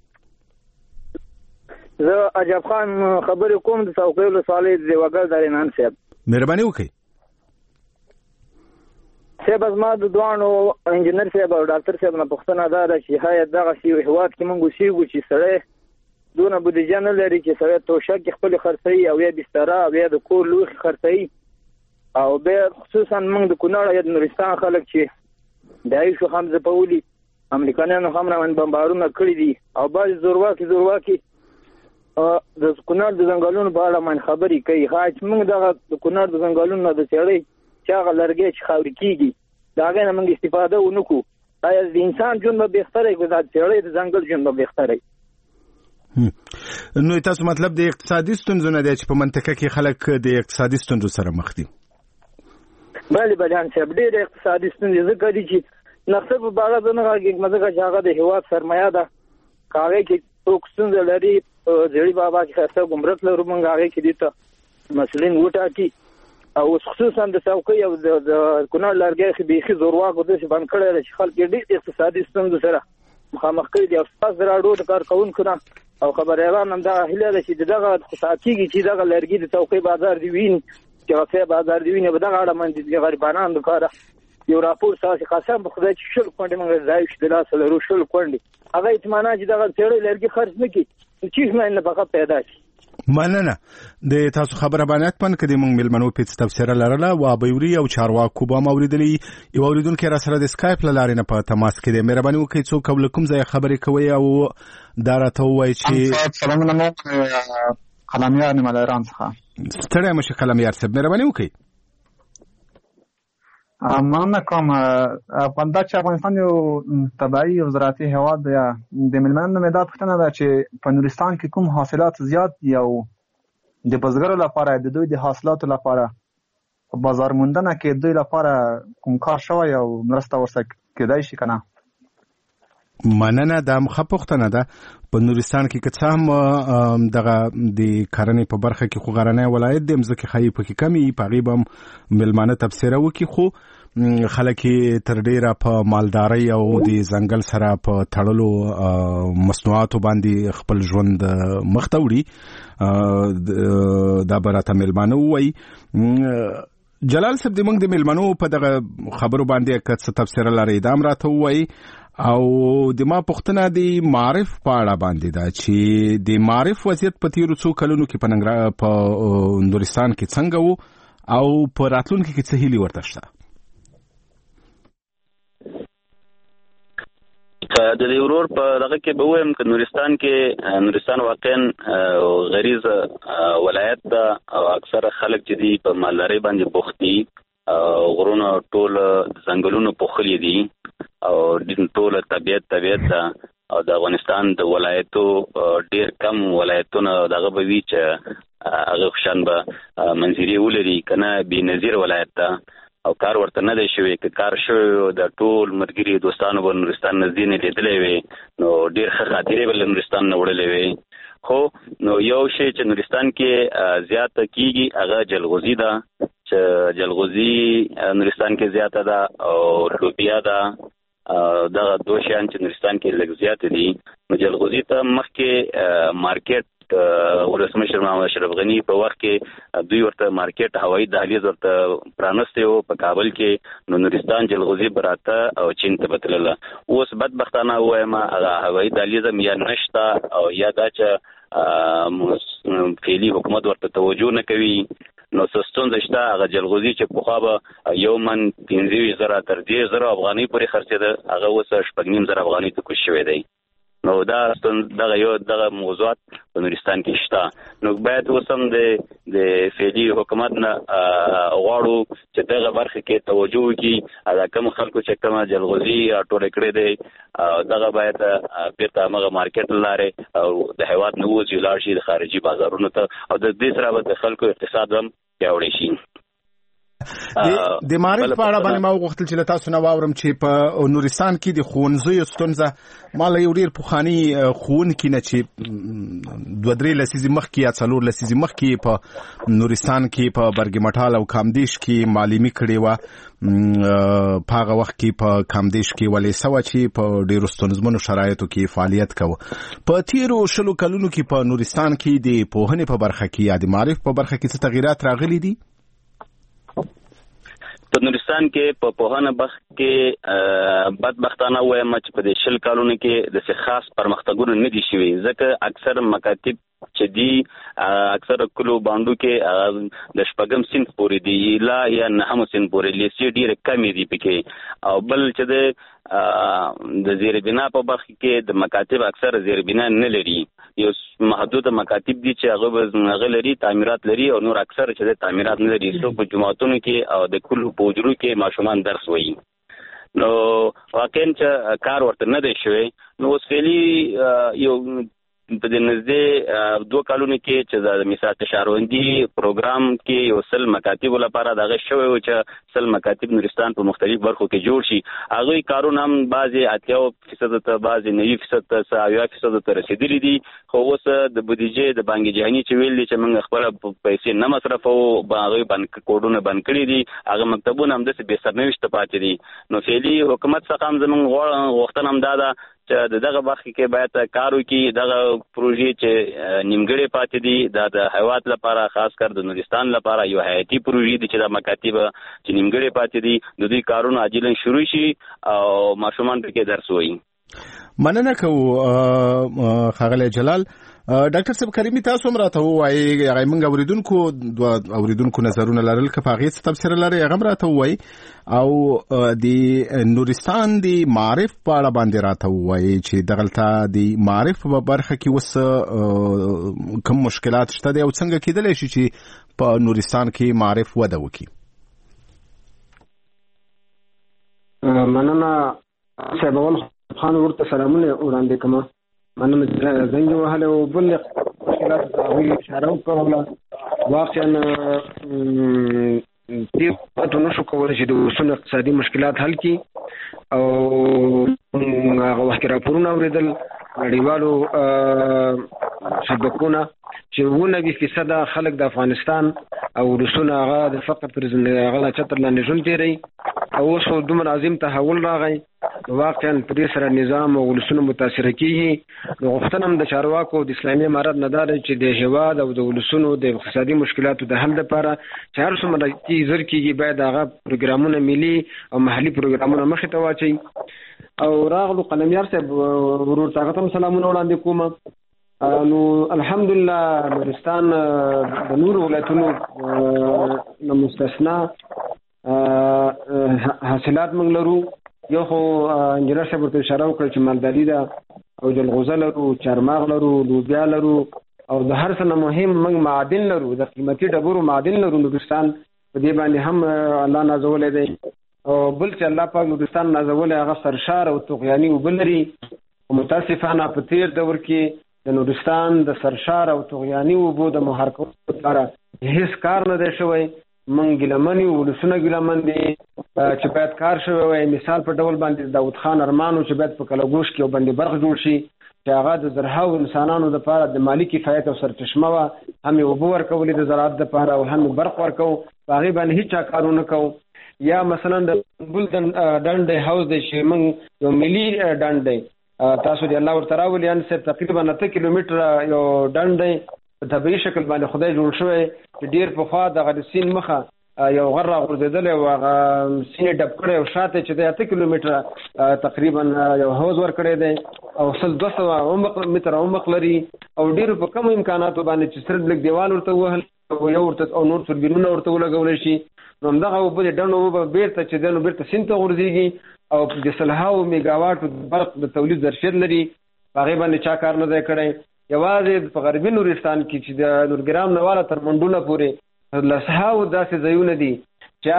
زه عجب خان خبرې کوم د څوکۍ ولسوالۍ د دیوګل درینان صاحب. مهرباني وکړئ. صاحب زما د دوانو انجینر صاحب او ډاکټر صاحب نه پوښتنه دا ده چې هاید دغه شی هیواد کې موږ اوسېږو چې سړی دونه بودیجه نه لري چې سړی توشک خپلې خرڅوي او یا بستره او یا د کور لوښي خرڅوي، او بیا خصوصا موږ د کونړ یا د نورستان خلک چې د عیشو هم ځپولي، امریکایانو هم رامن بمبارونه کړي دي او بعضې زورواکي زورواکي د کونړ د ځنګلونو په اړه من خبرې کوي. ښه چې موږ دغه د کونړ د ځنګلونو نه د څېړۍ چې هغه لرګی چې خاورې کېږي د هغې نه موږ استفاده ونه کړو، آیا د انسان ژوند به بهتره وي که د څېړۍ د ځنګل ژوند به بهتره وي؟ نو تاسو مطلب د اقتصادي ستونزو نه دی چې په منطقه کې خلک د اقتصادي ستونزو سره مخ دي؟ بله بله صاحب ډېرې اقتصادي ستونزې ځکه دي چې نقصر په باره زه نه غږېږم ځکه چې هغه د هېواد سرمایه ده. که هغې کې څوک ستونزه لري زیړي بابا کې ښایسته ګمرک لرو موږ هغې کې دې ته مسؤلین وټاکي. او اوس خصوصا د څوکۍ او د کونړ لرګی بیخي زورواکو داسې بند کړی دی چې خلک یې ډېر اقتصادي ستونزو سره مخامخ کړي دي. او ستاسو د راډیو د کارکوونکو نه او خبریالان هم دغه هیله ده چې دغه خصوصا کېږي چې دغه لرګي د څوکۍ بازار دې ویني، چې غفې بازار دې ویني. په دغه اړه باندې د غریبانو لپاره یو راپور ستاسې قسم په خدای چې شل کونډې موږ ځای شو د لاسه لرو شل کونډې هغه اطمینان چې دغه څېړۍ لرګي خرڅ نه کړي نو چیز نه نفقه پیدا شي. مننه. د تاسو خبره باندې پن کدي موږ ملمنو په تفسیر لرله او بيوري او چارواکو به موریدلی یو اوریدونکو را سره د سکایپ لارې نه په تماس کې دي. مهرباني وکړئ څوک کوم کوم ځای خبرې کوي او دا راته وایي چې سلام علیکم قلمیار نیمه ایران څخه ستړی مشه قلمیار صاحب. مهرباني وکړئ. مننه کوم. پنده چې افغانستان یو طبعي او زراعتي هېواد دی، د مېلمنو مې دا پوښتنه ده چې په نورستان کې کوم حاصلات زیات دي او د بزګرو لپاره د دوی د حاصلاتو لپاره په بازار موندنه کې دوی لپاره کوم کار شوی او مرسته ورسره کېدای شي که نه؟ مننه. دا مخه پوښتنه ده. په نورستان کې که څه هم دغه د کرنې په برخه کې خو غرنی ولایت دی، مځکې ښایي پکې کمې وي، په هغې به هم مېلمانه تبصره وکړي، خو خلک یې تر ډېره په مالدارۍ او د ځنګل سره په تړلو مصنوعاتو باندې خپل ژوند مخ ته وړي. دا به راته مېلمانه ووایي. جلال صاحب د موږ د مېلمنو په دغه خبرو باندې که څه تبصره لرئ دا هم راته ووایي. او د ما پوښتنه د معرف په اړه باندې ده چې د معرف وضعیت په تیرو څو کلونو کې په ننګرهار په نورستان کې څنګه وو او په راتلونکي کې څه هیلې ورته شته؟ د دې ورور په دغه کې به وایم چې نورستان کې نورستان واقعا غریز ولایت ده او اکثره خلک چې دي په مالدارۍ باندې بوخت دي، غرونه ټول ځنګلونه پوښلي دي او ټول طبیعت طبیعت ده او د افغانستان د ولایتو ډیر کم ولایتونه دغه به وي چې هغه خوشان به منظري ولري کنه بې نظیر ولایت ده او کار ورته نه دی شوی. که کار شوی د ټول ملګري دوستانو به نورستان نږدې نه لیدلی وي نو ډېر ښه خاطرې به له نورستان نه وړلی وي. خو نو یو شی چې نورستان کې زیاته کېږي هغه جلغوزي ده چې جلغوزي نورستان کې زیاته ده او لوبیا ده. دغه دوه شیان چې نورستان کې لږ زیات دي. نو جلغوزي ته مخکې مارکیټ ولسمشر محمد اشرف غني په وخت کې دوی ورته مارکیټ هوایي دهلیز ورته پرانستی و په کابل کې. نو نورستان جلغوزي براته او چین ته بتلله. اوس بدبختانه وایم هغه هوایي دهلیز هم یا نشته او یا دا چې فعلي حکومت ورته توجه نه کوي. نو ستونزه شته. هغه جلغوزي چې پخوا به یو من پنځه ویشت زره تر دېرش زره افغانۍ پورې خرڅېده هغه اوس شپږ نیم زره افغانۍ ته کوز شوی دی. نو دا دغه یو دغه موضوعات په نورستان کې شته. نو باید اوس هم د د فعلي حکومت نه غواړو چې دغه برخه کې توجه وکړي. دا کوم خلکو چې کومه جلغوزي ټوله کړې دی دغه باید بیرته همغه مارکیټ له لارې او د هیواد نه ووځي لاړ شي د خارجي بازارونو ته او د دې سره به د خلکو اقتصاد هم پیاوړی شي. د معرف په اړه باندې ما وغوښتل چې له تاسو نه واورم چې په نورستان کې د ښوونځیو ستونزه ما له یو ډېر پخواني ښوونکي نه چې دوه درې لسیزې مخکې یا څلور لسیزې مخکې په نورستان کې په برګ مټال او کامدیش کې معلمي کړې وه. په هغه وخت کې په کامدیش کې ولې سوه چې په ډېرو ستونزمنو شرایطو کې فعالیت کوه. په تیرو شلو کلونو کې په نورستان کې د پوهنې په برخه کې یا د معرف په برخه کې څه تغیرات راغلي دي؟ په نورستان کې په پوهنه بخ کې بدبختانه وایم چې په دې شل کالونو کې د څه خاص پرمختګونه نه دي شوي. ځکه اکثر مکاتب چې دي اکثر کلو باندو کې د شپږم صنف پورې دي لا یا نهم صنف پورې لیسې ډېرې کمې دي پکې. او بل چې د د زیر بنا په برخه کې د مکاتب اکثر زیر بنا نه لري. یو محدود مکاتب دي چې هغه هغه لري تعمیرات لري او نور اکثر چې د تعمیرات نه لري. څو په جماعتونو کې او د کلو په حجرو کې ماشومان درس وایي. نو واقعا چې کار ورته نه دی شوی. نو اوس فعلي یو په دې نږدې دوه کالونو کې چې د میثاق شهروندي پروګرام کې یو سل مکاتب لپاره دغه شوی و چې سل مکاتب نورستان په مختلف برخو کې جوړ شي. هغوی کارونه هم بعضې اتیا فیصد ته بعضې نوي فیصد ته اویا فیصد ته رسېدلي دي. خو اوس د بودیجې د بانک جهاني چې ویل دي چې موږ خپله پیسې نه مصرفوو هغوی بند کوډونه بند کړي دي. هغه مکتبونه همداسې بې سرنوشته پاتې دي. نو فعلي حکومت څخه هم زموږ غوښتنه همدا ده چې دغه برخه کې باید کار وکړي. دغه پروژې چې نیمګړې پاتې دي دا د هیواد لپاره خاص کر د نورستان لپاره یو حیاتي پروژې دي چې د مکاتب چې نیمګړې پاتې دي د دوی کارونه عاجلا شروع شي او ماشومان پکې درس وایي. مننه کوو ښاغلی جلال. ډاکټر صاحب کریمي تاسو هم راته ووایئ هغه موږ اوریدونکو دوه اوریدونکو نظرونه لرل که په هغې څه تبصره لرئ هغه هم راته ووایئ او د نورستان د معرف په اړه باندې راته ووایئ چې دغلته د معرف په برخه کې اوس کوم مشکلات شته دی او څنګه کېدلی شي چې په نورستان کې معرف وده وکړي. مننه صاحب اول خان ورته سلامونه وړاندې کوم. مننه زنګ وهله او بل مشکلات ته اشاره وکړه. واقعا دې په نشو کولای چې د وسونو اقتصادي مشکلات حل کړي او هغه وخت راپورونه اوریدل نړیوالو شبکونه چې اووه فیصد خلک د افغانستان او روسونه هغه د فقر تر هغه چتر لاندې ژوند تېروي او اوس دومره عظیم تحول راغی. واقعا په دې سره نظام او ولسونه متاثره کیږي. نو غوښتنه هم د چارواکو د اسلامي امارت نه دا ده چې د هیواد او د ولسونو د اقتصادي مشکلاتو د حل لپاره چې هر څومره چې زر کېږي باید هغه پروګرامونه ملي او محلي پروګرامونه مخې ته واچوي. او راغلو قلمیار صاحب ورور ته هم سلامونه وړاندې کوم. نو الحمدلله نورستان د نورو ولایتونو نه مستثنا حاصلات موږ لرو. یو خو انجینر صاحب ورته اشاره وکړه چې مالداري ده او جلغوزه لرو، چارمغز لرو، لوبیا لرو او د هر څه نه مهم موږ معادن لرو، د قیمتي ډبرو معادن لرو. نورستان په دې باندې هم الله نازولی دی. او بل چې الله پاک نورستان نازولی هغه سرشار او طغیاني اوبه لري. متاسفانه په تیر دور کې د نورستان د سرشار او طغیاني اوبو د مهار کولو لپاره هیڅ کار نه دی شوی. موږ ګیلمن یو، ولسونه ګیلمن دي چې باید کار شوی وای. مثال په ډول باندې داود خان ارمانو چې باید په کلګوش کې یو بندي برخ جوړ شي چې هغه د زرهاو انسانانو لپاره د مالی کفایت او سرچشمه وه، هم یې اوبه ورکولې د زراعت لپاره او هم برق ورکو، په هغې باندې هېڅ چا کارونه کوو. یا مثلا د بل ډنډ دی حوض دی چې موږ یو ملي ډنډ دی، تاسو د الله ورته راولي ان صاحب تقریبا اته کیلومتره یو ډنډ دی په طبیعي شکل باندې خدای جوړ شوی چې ډېر پخوا دغه د سیند مخه یو غر راغورځېدلی او هغه سیند ډب کړی او شاته چې دی اته کیلومتره تقریبا یو حوض ورکړی دی او سل دوه سوه عمق متره عمق لري او ډېرو په کمو امکاناتو باندې چې صرف لږ دیوال ورته ووهل یو ورته او نور توربینونه ورته ولګولی شي، نو همدغه اوبه د ډنډ اوبه به بېرته چې دی نو بېرته سیند ته غورځېږي او د سلهاو میګاواټو برق د تولید ظرفیت لري. په هغې باندې چا کار نه دی کړی. یوازې په غربي نورستان کې چې د نورګرام نه واله تر منډونه پورې لسهاو داسې ځایونه دي چې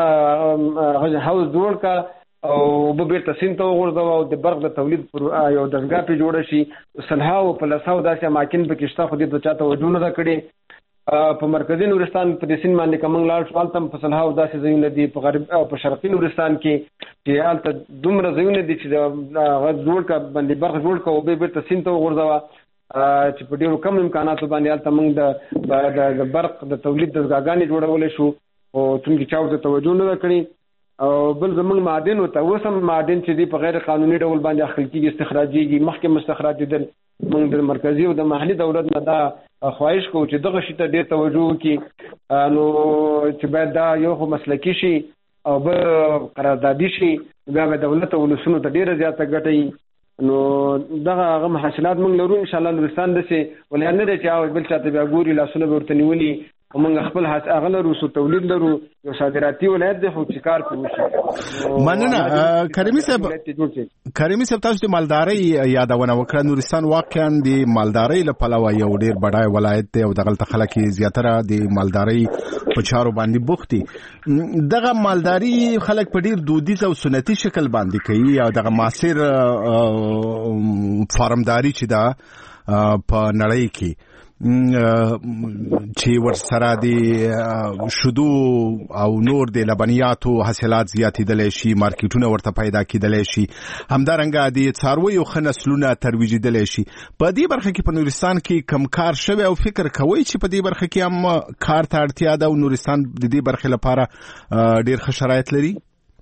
هلته حوض جوړ کا او اوبه بېرته سیند ته وغورځوه او د برق د تولید پر یو دستګاه پرې جوړه شي. سلهاو په لسهاو داسې اماکن پکې شته، خو دې ته چا توجه نه ده کړې. په مرکزي نورستان په دې سیند باندې که موږ لاړ شو هلته هم په سلهاو داسې ځایونه دي. په غرب او په شرقي نورستان کې چې هلته دومره ځایونه دي چې هغه جوړ کا باندې برق جوړ کا اوبه بېرته سیند ته وغورځوه چې په ډېرو کم امکاناتو باندې هلته موږ د برق د تولید دستګاهګانې جوړولی شو، خو چونکې چا ورته توجه نه ده کړې. او بل زموږ معادن ورته اوس هم معادن چې دي په غیر قانوني ډول باندې اخیستل کېږي، استخراجېږي. مخکې مستخراجېدل. موږ د مرکزي او د محلي دولت نه دا خواهش کوو چې دغه شي ته ډېر توجه وکړي، نو چې باید دا یو خو مسلکي شي او بل قراردادي شي، بیا به دولت او ولسونو ته ډېره زیاته ګټه. نو دغه هغه محصولات موږ لرو انشاءالله. نورستان داسې ولې نه دی چې بل چاته بیا ګوري لاسونه به ورته نیولي او موږ خپل هغه لرو سو تولید لرو، یو صادراتي ولایت دی خو چې کار کوي وشي. مننه کریمي صاحب. کریمي صاحب تاسو د مالدارۍ یادونه وکړه. نورستان واقعا د مالدارۍ له پلوه یو ډېر بډای ولایت دی او دغلته خلک زیاتره د مالدارۍ په چارو باندې بوخت دي. دغه مالداري خلک په ډېر دودیز او سنتي شکل باندې کوي او دغه معاصر فارمداري چې دا په نړۍ کې چې ورسره د شودو او نور د لبنیاتو حاصلات زیاتېدلی شي، مارکیټونه ورته پیدا کېدلی شي، همدارنګه د څارویو ښه نسلونه ترویجېدلی شي. په دې برخه کې په نورستان کې کم کار شوی او فکر کوئ چې په دې برخه کې هم کار ته اړتیا ده او نورستان د دې برخې لپاره ډېر ښه شرایط لري؟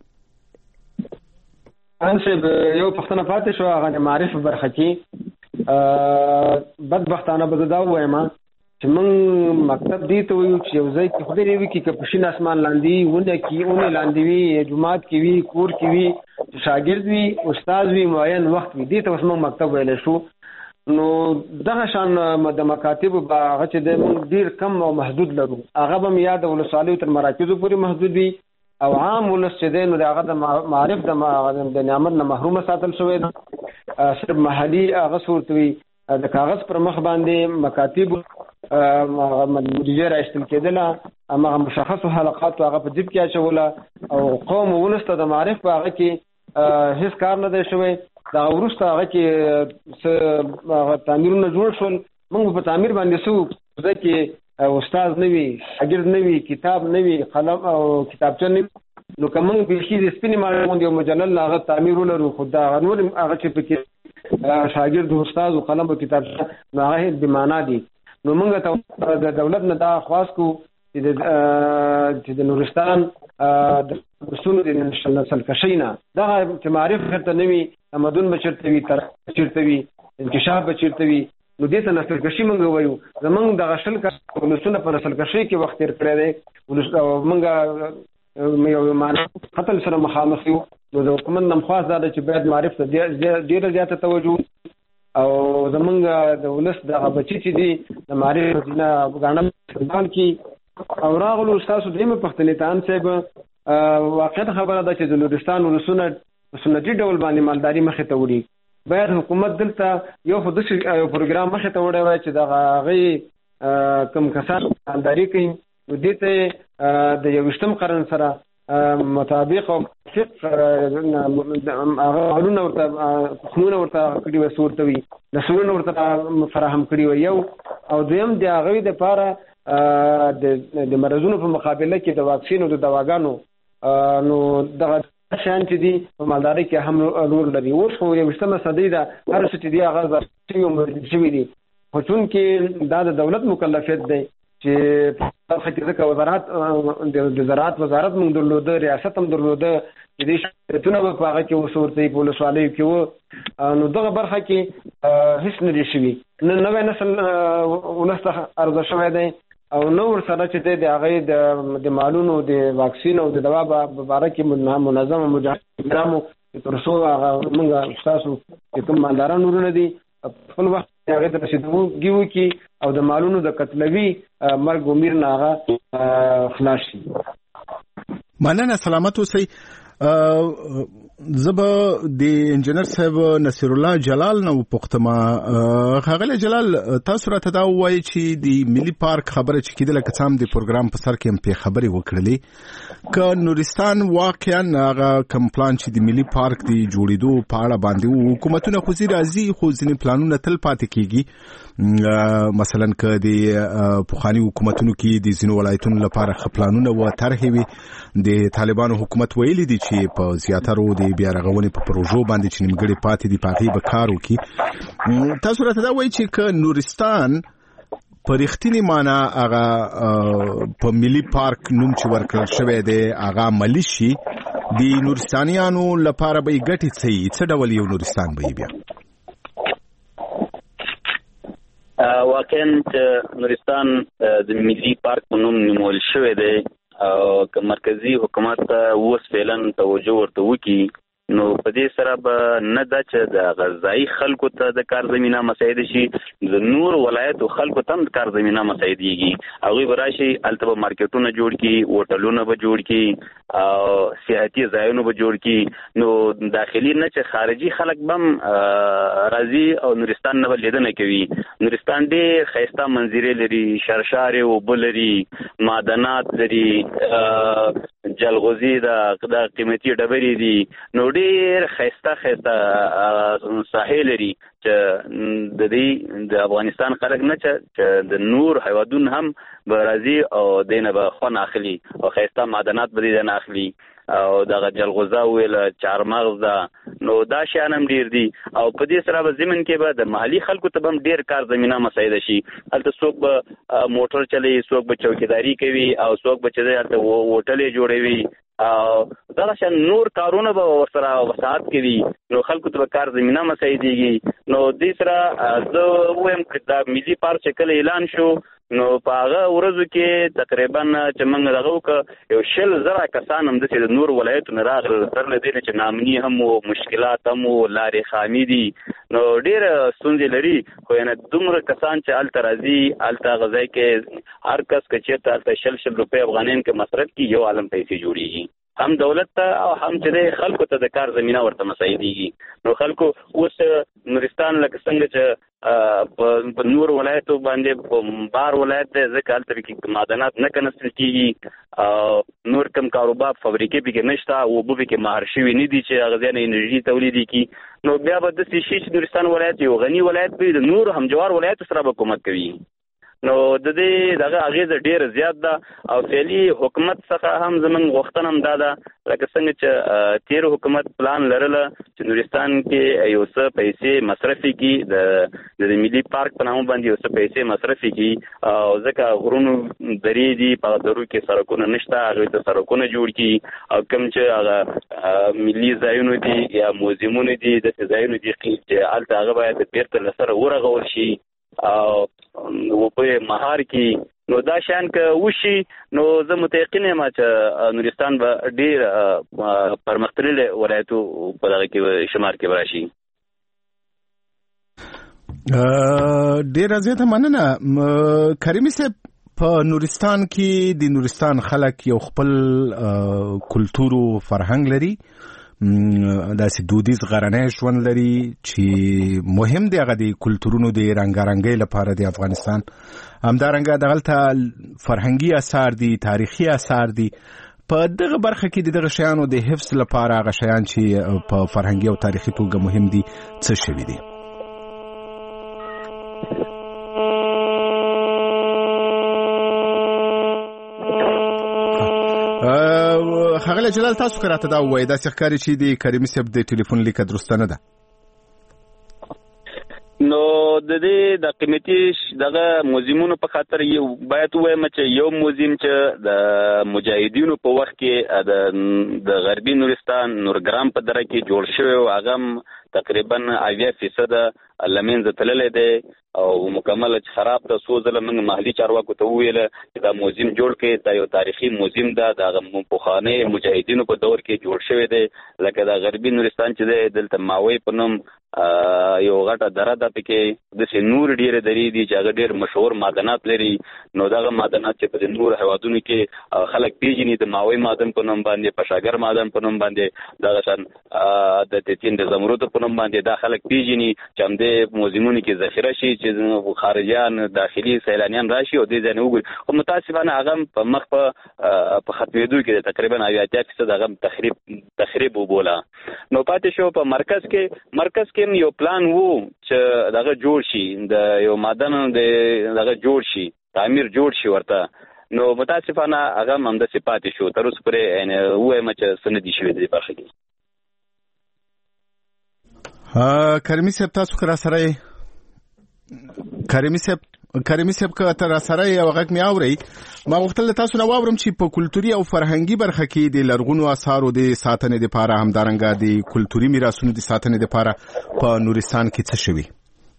انصب یو پښتنه پاتې شو هغه د معرف برخه کې بدبختانه به دا ووایم چې موږ مکتب دې ته وایو چې یو ځای کې خدای دې وکړي که په شین اسمان لاندې ونه کې ونې لاندې وي، جومات کې وي، کور کې وي، شاګرد وي، استاد وي، معین وخت وي، دې ته اوس موږ مکتب ویلی شو. نو دغه شان د مکاتبو به هغه چې دی موږ ډېر کم او محدود لرو. هغه به م یا د ولسوالیو تر مراکزو پورې محدود وي او عام ولس چې دی نو د هغه د معارف د نعمت نه محرومه ساتل شوی ده. صرف محلي هغه صورت وي د کاغذ پر مخ باندې مکاتب مدیجه را ایستل کېدله، هماغه مشخصو حلقاتو هغه په جیب کې اچوله او قوم ولس ته د معارف په هغه کې هېڅ کار نه دی شوی. د هغه وروسته هغه کې څه تعمیرونه جوړ شول. موږ په تعمیر باندې څه ځای کې استاد نه وي، شاګرد نه وي، کتاب نه وي، قلم او کتابچه نه وي، نو که موږ بیخي د سپینې ماڼۍ غوندې یو مجلل هغه تعمیر ولرو خو د هغه نور هغه چې پکې شاګرد او استاد او قلم او کتابچه نو هغه بې معنا دي. نو موږ ته د دولت نه دا خواست کوو چې د نورستان د اصولو د نسلکشۍ نه دغه چې معرف چېرته نه وي، تمدن به چېرته وي، ترقي چېرته وي، انکشاف به چېرته وي، نو دې ته نسلکشي موږ وایو. زموږ دغه شل کسه ولسونه په نسلکشۍ کې وخت تېر کړی دی او موږ یو معنا قتل سره مخامخ یو. نو د حکومت نه خواست دا ده چې باید معرف ته ډېره زیاته توجه او زمونږ د ولس دغه بچي چې دي د معرف نه ګاڼه استعمال کړي. او راغلو ستاسو دویمه پوښتنې ته ان صاحب واقعیت خبره ده چې د نورستان ولسونه سنتي ډول باندې مالداري مخې ته وړي. باید حکومت دلته یو خو داسې یو پروګرام مخې ته وړی وای چې دغه هغې کوم کسان مالداري کوي دې ته د یوویشتم قرن سره مطابق او هغه حلونه ورته تخمونه ورته کړي وي څه ورته وي نسلونه ورته فراهم کړي وي یو او دویم د هغوی دپاره د مرضونو په مقابله کې د واکسین او د دواګانو نو دغه شیان چې دي په مالدارۍ کې هم رول لري. اوس خو یوویشتمه صدۍ ده هر څه چې دي هغه ضرب شوي او موجود شوي دي خو چونکې دا د دولت مکلفیت دی چې په برخه کې ځکه وزارت د زراعت وزارت موږ درلوده ریاست هم درلوده د دې شرکتونه به په هغه کې اوس ورته په ولسوالیو کې وو نو دغه برخه کې هېڅ نه دي شوي. نوی نسل ولس ته عرضه شوی دی او نو ورسره چې دی د هغې د مالونو د واکسین او د دوا په باره کې منظم مجاهد ګرامو تر څو هغه موږ ستاسو چې کوم مالداران ورونه دي خپل وخت هغې ته رسېدګي وکړي او د مالونو د قتلوي مرګ و میر نه هغه خلاص شي. مننه سلامت اوسئ. زه به د انجینر صاحب نصیر الله جلال نه وپوښتم. ښاغلی جلال تاسو راته دا ووایئ چې د ملي پارک خبره چې کېدله که څه هم د پروګرام په سر کې هم پرې خبرې وکړلې که نورستان واقعا هغه کوم پلان چې د ملي پارک د جوړېدو په اړه باندې و حکومتونه خو ځي راځي خو ځینې پلانونه تل پاتې کېږي مثلا که د پخواني حکومتونو کې د ځینو ولایتونو لپاره ښه پلانونه و طرحې وي د طالبانو حکومت ویلي دي چې په زیاترو د بیا رغونې په پروژو باندې چې نیمګړې پاتې دي په هغې به کار وکړي. تاسو راته دا وایئ چې که نورستان په رښتینې معنا هغه په ملي پارک نوم چې ورکړل شوی دی هغه عملي شي د نورستانیانو لپاره به یې ګټې څه یي څه ډول یو نورستان به یې بیا؟ واقعا چې نورستان د ملي پارک په نوم نیمول شوی دی او که مرکزي حکومت ته اوس فعلا توجه ورته وکړي نو په دې سره به نه ده چې د غذایي خلکو ته د کار زمینه مساعده شي د نور ولایتو خلکو ته هم د کار زمینه مساعدېږي. هغوی به راشي هلته به مارکیټونه جوړ کړي هوټلونه به جوړ کړي او سیاحتي ځایونه به جوړ کړي نو داخلي نه چې خارجي خلک به هم راځي او نورستان نه به لیدنه کوي. نورستان ډېر ښایسته منظرې لري شرشارې اوبه لري معدنات لري جلغوزي د قیمتي ډبرې دي نو ډېر ښایسته ښایسته ساحې لري چې د دې د افغانستان خلک نه چې د نور هیوادون هم به راځي او دې نه به خوند اخلي او ښایسته معدنات به دې نه اخلي او دغه جلغوزه ویله چهارمغز ده نو دا شیان هم ډېر دي او په دې سره به ضمن کې به د محلي خلکو ته به هم ډېر کار زمینه مساعده شي. هلته څوک به موټر چلوي څوک به چوکیداري کوي او څوک به چې دی هلته هوټلې جوړوي او دغه شان نور کارونه به ورسره وسعت کوي نو خلکو ته به کار زمینه مساعدېږي. نو دې سره زه ووایم چې دا ملي پارک چې کله اعلان شو نو په هغه ورځو کې تقریبا چې موږ دغه وکړه یو شل زره کسان هم داسې د نور ولایتو نه راغلل سر له دې نه چې نامني هم وو مشکلات هم وو لارې خامي دي نو ډېره ستونزې لري خو یعنې دومره کسان چې هلته راځي هلته هغه ځای کې هر کس که چېرته هلته شل شل روپۍ افغانیان کې مصرف کړي یو عالم پیسې جوړېږي هم دولت ته او هم چې دی خلکو ته د کار زمینه ورته مساعدېږي. نو خلکو اوس نورستان لکه څنګه چې په نور ولایتو باندې په بار ولایت دی ځکه هلته پکې معدنات نه کنستل کېږي او نور کم کاروبار فابریکې پکې نشته اوبه پکې مهار شوي نه دي چې هغه ځای نه انرژي تولیدي کړي نو بیا به داسې شي چې نورستان ولایت یو غني ولایت وي د نور همجوار ولایتو سره به کومک کوي. نو د دې دغه اغیزه ډیره زیات ده او فعلي حکومت څخه هم زمونږ غوښتنه هم دا ده لکه څنګه چې تیر حکومت پلان لرله چې نورستان کې یو څه پیسې مصرفي کړي د ملي پارک په نامه باندې یو څه پیسې مصرفي کړي او ځکه غرونو درې دي په درو کې سړکونه نشته هغوی ته سړکونه جوړ کړي او کوم چې هغه ملي ځایونه دي یا موزیمونه دي داسې ځایونه دي چې هلته هغه باید بیرته له سره ورغول شي او په مهار کې نو دا شان که وشي نو زه متيقن یم چې نورستان به ډېر پرمختللي ولایتو په دغه کې شمار کې راشي. ډېره زیاته مننه کریمي صاحب. په نورستان کې د نورستان خلک یو خپل کلتور او فرهنګ لري داسې دودیز غرنی ژوند لري چې مهم دی هغه د کلتورونو د رنګارنګۍ لپاره د افغانستان. همدارنګه دغلته فرهنګي آثار دي، تاریخي آثار دي. په دغه برخه کې د دغه شیانو د حفظ لپاره هغه شیان چې په فرهنګي او تاریخي توګه مهم دي څه شوي دي؟ خغل جلال تاسو کراته دا وای دا ښکاری چې دی کریمي صاحب د ټلیفون لیک درسته نه ده. نو د دې د قیمتي دغه موزیمونو په خاطر یو باید وایم چې یو موزیم چې د مجاهدینو په وخت کې د د غربي نورستان نورګرام په دره کې جوړ شوی او هغه تقریبا اویا فیصد لمنځه تللی دی او مکمل خراب ته څو ځله موږ محلي چارواکو ته وویل چې دا موزیم جوړ کړي، دا یو تاریخي موزیم ده، د هغه پخواني مجاهدینو په دور کې جوړ شوی دی. لکه د غربي نورستان چې دی دلته ماوی په نوم یو غټه دره ده، پکې داسې نور ډېرې درې دي چې هغه ډېر مشهور معدنات لري. نو دغه معدنات چې په نور هیوادونو کې خلک پیژني د ماوی معدن په نوم باندې، پشاګر معدن په نوم باندې، دغه شان د تیتین د زمرد په نوم باندې دا خلک پیژني چې همدې موزیمونو کې ذخیره شي چې خارجيان داخلي سیلانیان راشي او دې ځای نه وګوري. خو متاسفانه هغه په مخ په په ختمېدو کې تقریبا اویا فیصد هغه تخریب تخریب وبوله. نو پاتې شو په مرکز کې مرکز کې یو پلان وو چې دغه جوړ شي، د یو معدن د دغه جوړ شي، تعمیر جوړ شي ورته. نو متاسفانه هغه هم د صفات شو تر اوسه پورې یعنی وایم چې سندي شوی دی په اخر کې. ها کریمي صاحب تاسو کرا سره کریمي صاحب کریمي صاحب که تر سره یو غږ مې اوري، ما غوښتل تاسو نه واورم چې په کلتوري او فرهنګي برخه کې د لرغونو آثارو د ساتنې لپاره همدارنګه د کلتوري میراثونو د ساتنې لپاره په نورستان کې څه شوي؟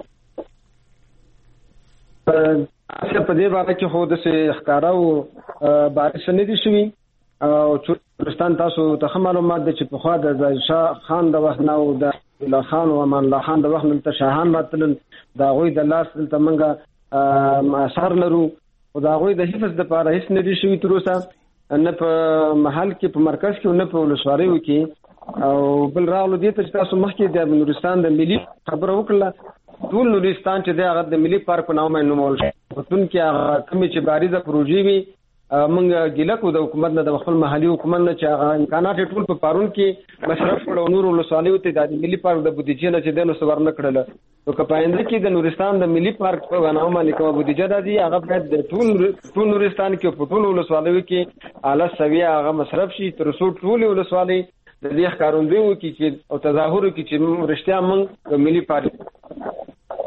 په دې باره کې خو داسې ښکاره او بارش نه دي شوي او نورستان تاسو ته معلومات ده چې پخوا د ظاهرشاه خان د وخت نه او د الله خان او امان الله خان د وخت نه شاهان راتلل، د هغوی د لاس دلته موږ اثار لرو او د هغوی د حفظ دپاره هېڅ نه دي شوي تر اوسه، نه په محل کې په مرکز کې نه په ولسوالیو کې. او بل راغلو دې ته چې تاسو مخکې د نورستان د ملي خبره وکړله، ټول نورستان چې دی هغه د ملي پارک په نامه نومول شوی. پښتون کې هغه کومې چې باریزه پروژې وي موږ ګیله کوو د حکومت نه، د خپل محلي حکومت نه چې هغه امکانات ټول په پارون کې مصرف کړو او نورو ولسوالیو ته د ملي پارک د بودیجې نه چې دی نو څه ورنه کړله. نو که په آینده کې د نورستان د ملي پارک په نامه باندې کومه بودیجه راځي هغه باید د ټول ټول نورستان کې په ټولو ولسوالیو کې اعلی سویه هغه مصرف شي تر څو ټولې ولسوالۍ د دې ښکارندوی وکړي چې او تظاهر وکړي چې رښتیا موږ د ملي پارک.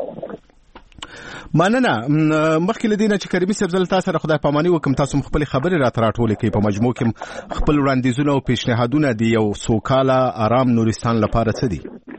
مننه. مخکې له دې نه چې کریمي صاحب زه له تاسو سره خدای پاماني وکړم، تاسو هم خپلې خبرې راته راټولې کړئ. په مجموع کې خپل وړاندیزونه او پیشنهادونه د یو سوکاله ارام نورستان لپاره څه دي؟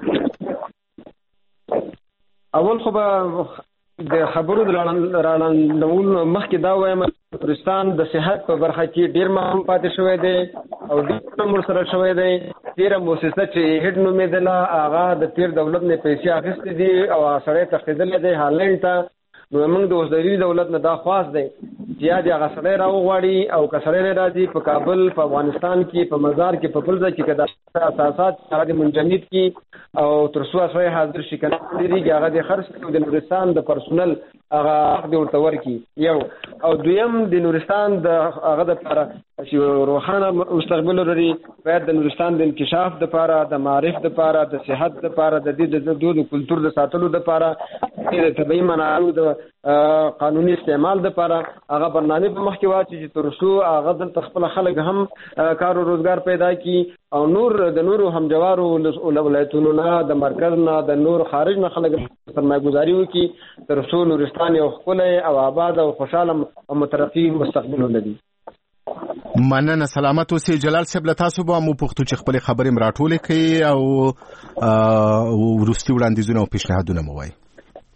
اول خو به د خبرو د راړاندولو مخکې دا وایم نورستان د صحت په برخه کې ډېر مهم پاتې شوی دی او ډېر عمر سره شوی دی. تیره موسسه چې هډ نومېدله هغه د تیر دولت نه پیسې اخیستې دي او سړی تښتېدلی دی هالنډ ته. نو موږ د اوسدوي دولت نه دا خواست دی چې یا د هغه سړی راوغواړي او که سړی نه راځي په کابل په افغانستان کې په مزار کې په بل ځای کې که د اساسات هغه د منجمد کړي او تر څو سړی حاضر شي که نه حاضرېږي هغه د خرڅ کړي او د نورستان د پرسونل هغه حق دې ورته ورکړي یو. او دویم د نورستان د هغه دپاره چې روښانه مستقبل لري باید د نورستان د انکشاف دپاره، د معارف دپاره، د صحت دپاره، د دې د دود کلتور د ساتلو دپاره، د طبیعي منابعو د قانوني استعمال دپاره هغه برنامه په مخ کې واچي چې تر څو هغه دلته خپل خلک هم کار او روزګار پیدا کړي او نور د نورو همجوارو ولایتونو نه د مرکز نه د نور خارج نه خلک سرمایه گذاري وکړي تر څو نورستان یو ښکلی او آباد او خوشحاله او مترقي مستقبل ولري. مننه. سلامت اوسئ. جلال صاحب له تاسو به مو پوښتو چې خپلې خبرې م راټولې کړئ او وروستي وړاندیزونه او پیشنهادونه مو وایي.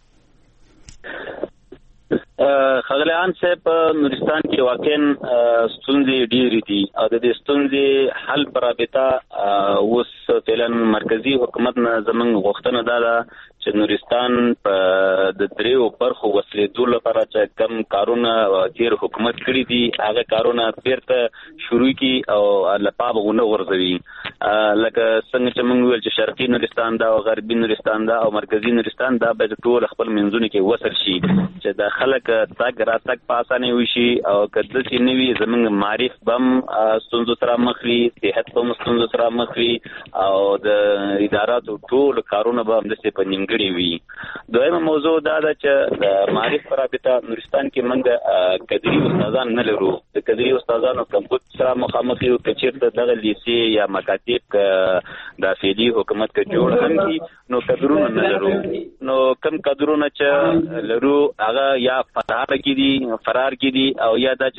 خغلیان صاحب په نورستان کې واقعا ستونزې ډېرې دي او د دې ستونزې حل په رابطه اوس فعلا مرکزي حکومت نه زموږ غوښتنه دا ده چې نورستان په د دریو برخو وصلېدو لپاره چې کم کارونه تیر حکومت کړي دي هغه کارونه بیرته شروع کړي او له پامه ونه غورځوي. لکه څنګه چې موږ ویل چې شرقي نورستان دا او غربي نورستان دا او مرکزی نورستان دا به ټول خپل منځونه کې وصل شي چې د خلک تګ راتګ په اسانه وشي او کله چې نوي زمونږ معرف بم ستونزو سره مخ وي، صحت په ستونزو سره مخ وي او د اداراتو ټول کارونه به همداسې په نیمګړي وي. دویمه موضوع دا ده چې د معرف په رابطه نورستان کې موږ قدري استادان نه لرو. د قدري استادانو کمبود سره مخامخ یو که چېرته دغه لیسې یا مکاتب د فعلي حکومت کې جوړ هم دي نو قدرونه نه لرو. نو کم قدرونه چې لرو هغه یا فرار کې دي فرار کې دي او یا دا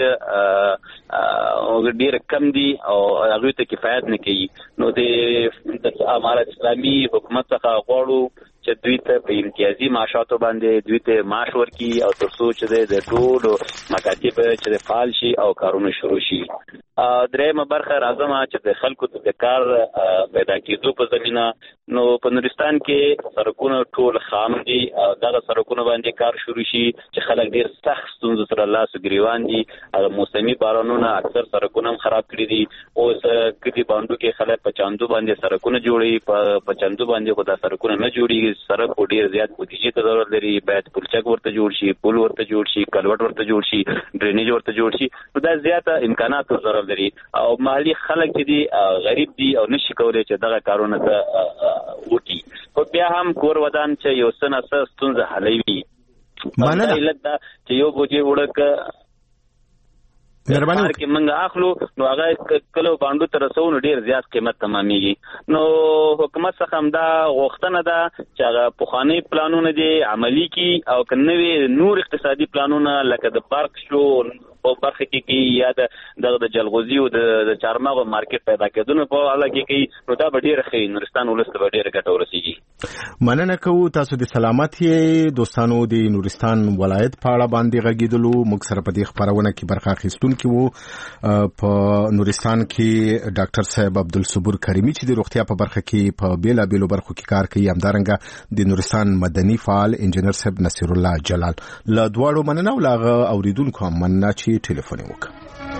چې ډېر کم دي او هغوی ته کفایت نه کوي. نو د امارت اسلامي حکومت څخه غواړو چې دوی ته په امتیازي معاشاتو باندې دوی ته معاش ورکړي او تر څو چې د ټولو مکاتب چې فعال شي او کارونه شروع شي. درېیمه برخه راځم چې د خلکو د کار پیدا کېدو په زمینه نو په نورستان کې سړکونه ټول خام دي او دغه سړکونه باندې کار شروع شي چې خلک ډېر سخت ستونزو سره لاس ګریوان دي. هغه موسمي بارانونه اکثر سړکونه هم خراب کړي دي. اوس کدي باندې کې خلک په چاندو باندې سړکونه جوړي په چاندو باندې خو دا سړکونه نه جوړي. سړک ډېر زیات بودیجې ته ضرورت لري. باید پلچک ورته جوړ شي، پل ورته جوړ شي، کلوټ ورته جوړ شي، ډرینیج ورته جوړ شي. نو دا زیاته امکانات ضرورت لري او محلي خلک چې دي غریب دي او نشي کولی چې دغه کارونه ته وکړي. خو بیا هم کور ودان چې یو څه نه څه ستونزه حلوي. مننه. علت دا چې یو بوجي وړک مهرباني وکړئ کې موږ اخلو نو هغه کلو باندې تر رسو نو ډیر زیات قیمت تمامېږي. نو حکومت څخه هم دا غوښتنه ده چې هغه پخواني پلانونه دي عملي کی او کنوي نور اقتصادي پلانونه لکه د پارک شو په برخه کې کې یا د د جلغوزي او د چارمغو مارکیټ پیدا کېدونه په اړه کې کې نو دا به ډیر ښه نورستان ولست به ډیر ګټه ورسیږي. مننه کوو تاسو د سلامتی دوستانو د نورستان ولایت په اړه باندې غږیدلو. موږ سره په دې خبرونه کې برخه اخیستونکي وو. په نورستان کې ډاکټر صاحب عبدالصبور کریمی چې د روغتیا په برخه کې په بیلا بیلو برخو کې کار کوي، همدارنګه د نورستان مدني فعال انجنیر صاحب نصیر الله جلال. له دواړو مننه او له اوریدونکو هم مننه چې ټلیفون وکړه.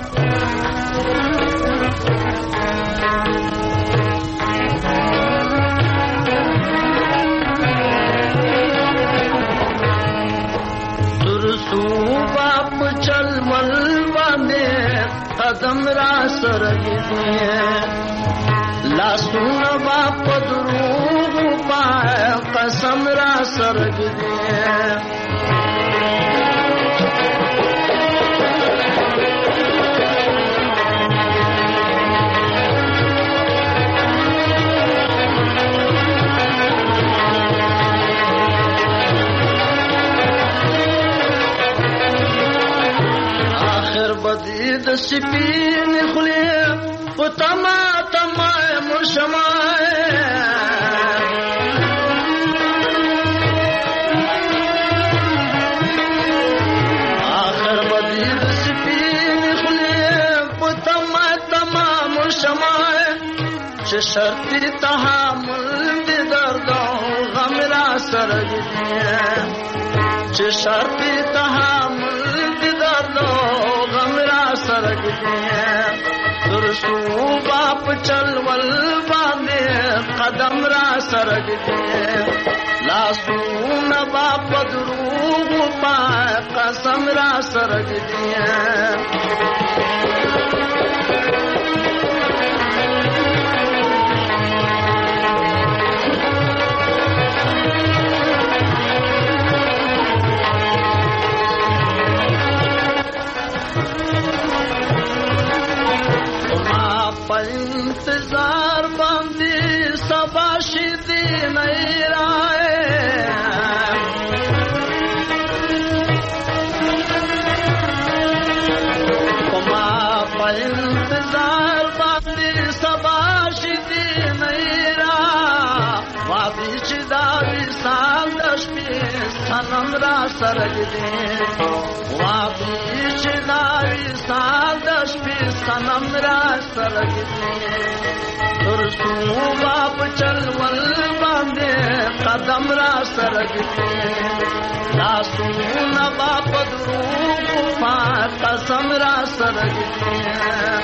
قدم را سرگی لاسون باپ دروغ پائے قسم را سرگی بدید سپین خلی و تما تما مشمائے آخر بدید سپین خلی و تما تما مشمائے چه شرطی تحامل دی دردوں غم را سرگی چه شرطی تحامل دی دردوں درسو باپ چلول باندے قدم را سرگتے لاسو باپ دروغ پائے قسم را سرگتے इंतजार बंदी सबाशी दी नहीं राए कमा पर इंतजार बंदी सबाशी दी नहीं रा वादी चिदावी सांदश पे सनम रा सरग दे वादी चिदावी सांदश पे सनम रा सरग तुरसू बाप चलवल बांधे कदम रा सरगते लासू न बाप द्रूप पा कसम रा सरगते